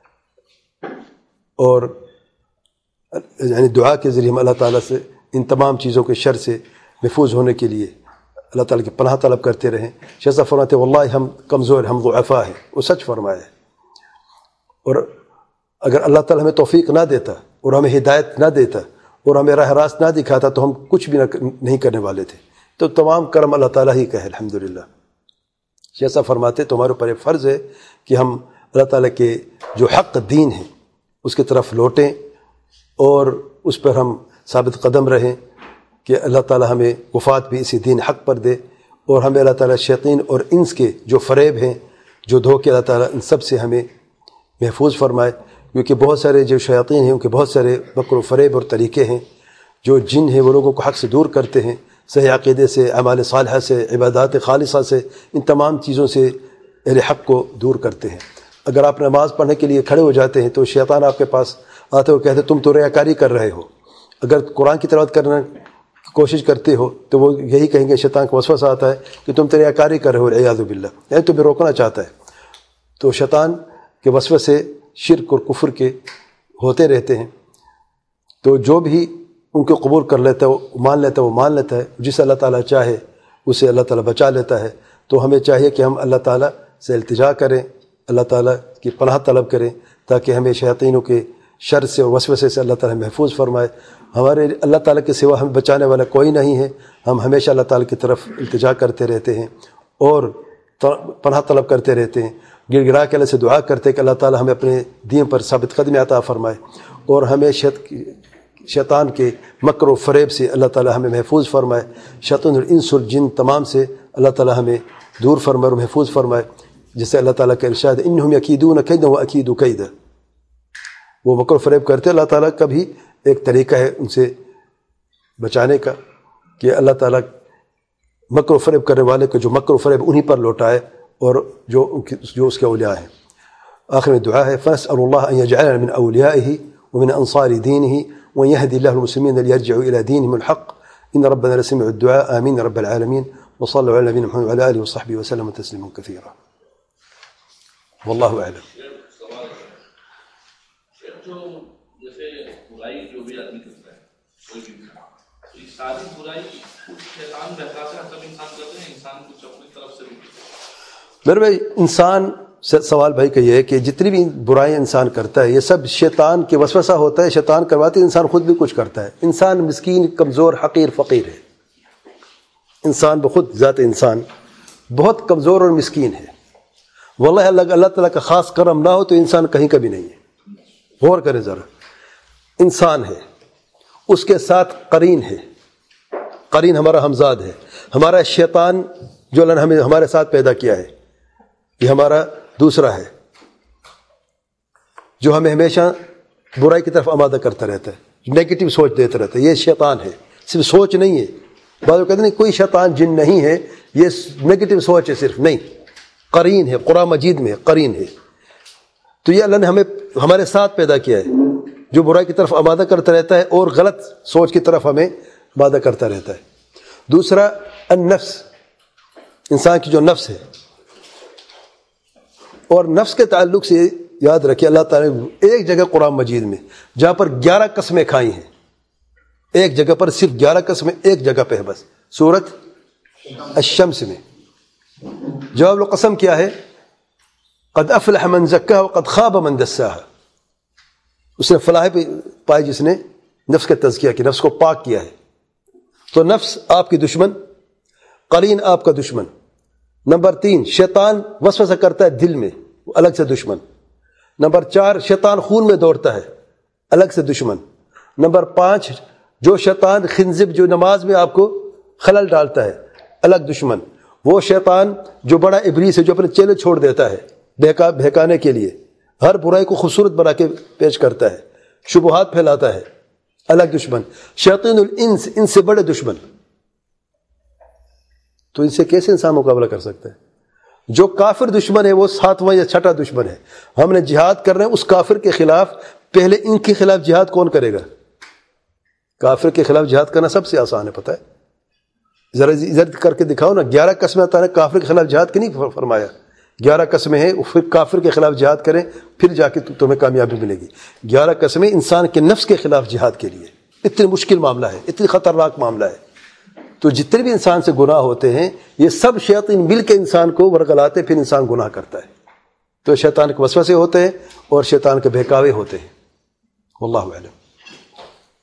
اور یعنی دعا کے ذریعے ہم اللہ تعالیٰ سے ان تمام چیزوں کے شر سے محفوظ ہونے کے لیے اللہ تعالیٰ کی پناہ طلب کرتے رہیں. شیخ صاحب فرماتے ہیں واللہ ہم کمزور، ہم ضعفاء ہیں. وہ سچ فرمایا ہے. اور اگر اللہ تعالیٰ ہمیں توفیق نہ دیتا اور ہمیں ہدایت نہ دیتا اور ہمیں راہ راست نہ دکھاتا تو ہم کچھ بھی نہیں کرنے والے تھے. تو تمام کرم اللہ تعالیٰ ہی کا ہے، الحمدللہ. شیخ صاحب فرماتے تو ہمارے اوپر ایک فرض ہے کہ ہم اللہ تعالیٰ کے جو حق دین ہے اس کی طرف لوٹیں، اور اس پر ہم ثابت قدم رہیں کہ اللہ تعالیٰ ہمیں وفات بھی اسی دین حق پر دے، اور ہمیں اللہ تعالیٰ شیاطین اور انس کے جو فریب ہیں، جو دھوکے، اللہ تعالیٰ ان سب سے ہمیں محفوظ فرمائے. کیونکہ بہت سارے جو شیاطین ہیں ان کے بہت سارے مکر و فریب اور طریقے ہیں. جو جن ہیں وہ لوگوں کو حق سے دور کرتے ہیں، صحیح عقیدے سے، اعمال صالحہ سے، عبادات خالصہ سے، ان تمام چیزوں سے اہل حق کو دور کرتے ہیں. اگر آپ نماز پڑھنے کے لیے کھڑے ہو جاتے ہیں تو شیطان آپ کے پاس آتے ہوئے کہتے تم تو ریاکاری کر رہے ہو. اگر قرآن کی تلاوت کرنے کی کوشش کرتے ہو تو وہ یہی کہیں گے، شیطان کا وسوسہ آتا ہے کہ تم تو ریاکاری کر رہے ہو، والعیاذ باللہ، یعنی تمہیں روکنا چاہتا ہے. تو شیطان کے وسوسے شرک اور کفر کے ہوتے رہتے ہیں. تو جو بھی ان کو قبول کر لیتا ہے، وہ مان لیتا ہے، وہ مان لیتا ہے. جسے اللہ تعالیٰ چاہے اسے اللہ تعالیٰ بچا لیتا ہے. تو ہمیں چاہیے کہ ہم اللہ تعالیٰ سے التجا کریں، اللہ تعالیٰ کی پناہ طلب کریں، تاکہ ہمیں شیاطینوں کے شر سے اور وسوسے سے اللہ تعالیٰ محفوظ فرمائے. ہمارے اللہ تعالیٰ کے سوا ہمیں بچانے والا کوئی نہیں ہے. ہم ہمیشہ اللہ تعالیٰ کی طرف التجا کرتے رہتے ہیں اور پناہ طلب کرتے رہتے ہیں، گر گرا کے اللہ سے دعا کرتے ہیں کہ اللہ تعالیٰ ہمیں اپنے دین پر ثابت قدمی عطا فرمائے، اور ہمیں شیطان کے مکر و فریب سے اللہ تعالیٰ ہمیں محفوظ فرمائے. شیطان الانس والجن تمام سے اللہ تعالیٰ ہمیں دور فرمائے اور محفوظ فرمائے. جسے اللہ تعالیٰ کا ارشاد ہے انہم یکیدون کیدا واکید کیدا، وہ مکر و فریب کرتے، اللہ تعالیٰ کا بھی ایک طریقہ ہے ان سے بچانے کا کہ اللہ تعالیٰ مکر و فریب کرنے والے کو جو مکر و فریب انہی پر لوٹائے اور جو جو اس کے اولیاء ہیں۔ آخر میں دعا ہے فنسأل اللہ ان یجعلنا من اولیائه ومن انصار دینه وان يهدي الله المسلمين ليرجعوا الى دينهم الحق ان ربنا لسميع الدعاء آمين رب العالمين وصلوا على نبينا محمد وعلى آله وصحبه وسلم تسليما كثيرا والله اعلم۔ جیسے برائی جو بھی آدمی کرتا ہے کوئی بھی ساری برائی شیطان بہکاتا ہے، سب انسان کرتے ہیں، انسان کچھ اپنی طرف سے بھی۔ میرے بھائی انسان سے سوال بھائی کہ یہ ہے کہ جتنی بھی برائیں انسان کرتا ہے یہ سب شیطان کے وسوسہ ہوتا ہے، شیطان کرواتے، انسان خود بھی کچھ کرتا ہے۔ انسان مسکین، کمزور، حقیر، فقیر ہے۔ انسان بخود ذات انسان بہت کمزور اور مسکین ہے۔ واللہ اللہ اللہ تعالیٰ کا خاص کرم نہ ہو تو انسان کہیں کا بھی نہیں ہے۔ غور کریں ذرا، انسان ہے، اس کے ساتھ قرین ہے، قرین ہمارا ہمزاد ہے، ہمارا شیطان جو اللہ نے ہمیں ہمارے ساتھ پیدا کیا ہے، یہ ہمارا دوسرا ہے جو ہمیں ہمیشہ برائی کی طرف آمادہ کرتا رہتا ہے، نیگیٹو سوچ دیتا رہتا ہے۔ یہ شیطان ہے، صرف سوچ نہیں ہے۔ بعض لوگ کہتے ہیں کوئی شیطان جن نہیں ہے، یہ نیگیٹو سوچ ہے، صرف نہیں، قرین ہے، قرآن مجید میں قرین ہے۔ تو یہ اللہ نے ہمیں ہمارے ساتھ پیدا کیا ہے جو برائی کی طرف آمادہ کرتا رہتا ہے اور غلط سوچ کی طرف ہمیں آمادہ کرتا رہتا ہے۔ دوسرا النفس، انسان کی جو نفس ہے، اور نفس کے تعلق سے یاد رکھیے اللہ تعالیٰ نے ایک جگہ قرآن مجید میں جہاں پر گیارہ قسمیں کھائی ہیں، ایک جگہ پر صرف گیارہ قسمیں، ایک جگہ پہ ہے بس، سورۃ الشمس میں۔ جواب القسم کیا ہے؟ قد افلح من زکاها وقد خاب من دساها، اس نے فلاح پائی جس نے نفس کا تزکیہ کیا، نفس کو پاک کیا ہے۔ تو نفس آپ کی دشمن، قرین آپ کا دشمن۔ نمبر تین، شیطان وسوسہ کرتا ہے دل میں، وہ الگ سے دشمن۔ نمبر چار، شیطان خون میں دوڑتا ہے، الگ سے دشمن۔ نمبر پانچ، جو شیطان خنزب جو نماز میں آپ کو خلل ڈالتا ہے، الگ دشمن۔ وہ شیطان جو بڑا ابلیس ہے جو اپنے چیلے چھوڑ دیتا ہے بہکا بہکانے کے لیے، ہر برائی کو خوبصورت بنا کے پیش کرتا ہے، شبہات پھیلاتا ہے، الگ دشمن۔ شیاطین الانس، ان سے بڑے دشمن۔ تو ان سے کیسے انسان مقابلہ کر سکتا ہے؟ جو کافر دشمن ہے وہ ساتواں یا چھٹا دشمن ہے۔ ہم نے جہاد کرنا ہے اس کافر کے خلاف، پہلے ان کے خلاف جہاد کون کرے گا؟ کافر کے خلاف جہاد کرنا سب سے آسان ہے، پتہ ہے؟ ذرا ذرا کر کے دکھاؤ نا، گیارہ قسمیں آتا ہے، کافر کے خلاف جہاد کی نہیں فرمایا، گیارہ قسمیں ہیں، پھر کافر کے خلاف جہاد کریں پھر جا کے تمہیں کامیابی ملے گی۔ گیارہ قسمیں انسان کے نفس کے خلاف جہاد کے لیے، اتنی مشکل معاملہ ہے، اتنی خطرناک معاملہ ہے۔ تو جتنے بھی انسان سے گناہ ہوتے ہیں یہ سب شیاطین مل کے انسان کو ورگلاتے، پھر انسان گناہ کرتا ہے۔ تو شیطان کے وسوسے ہوتے ہیں اور شیطان کے بہکاوے ہوتے ہیں۔ واللہ اعلم۔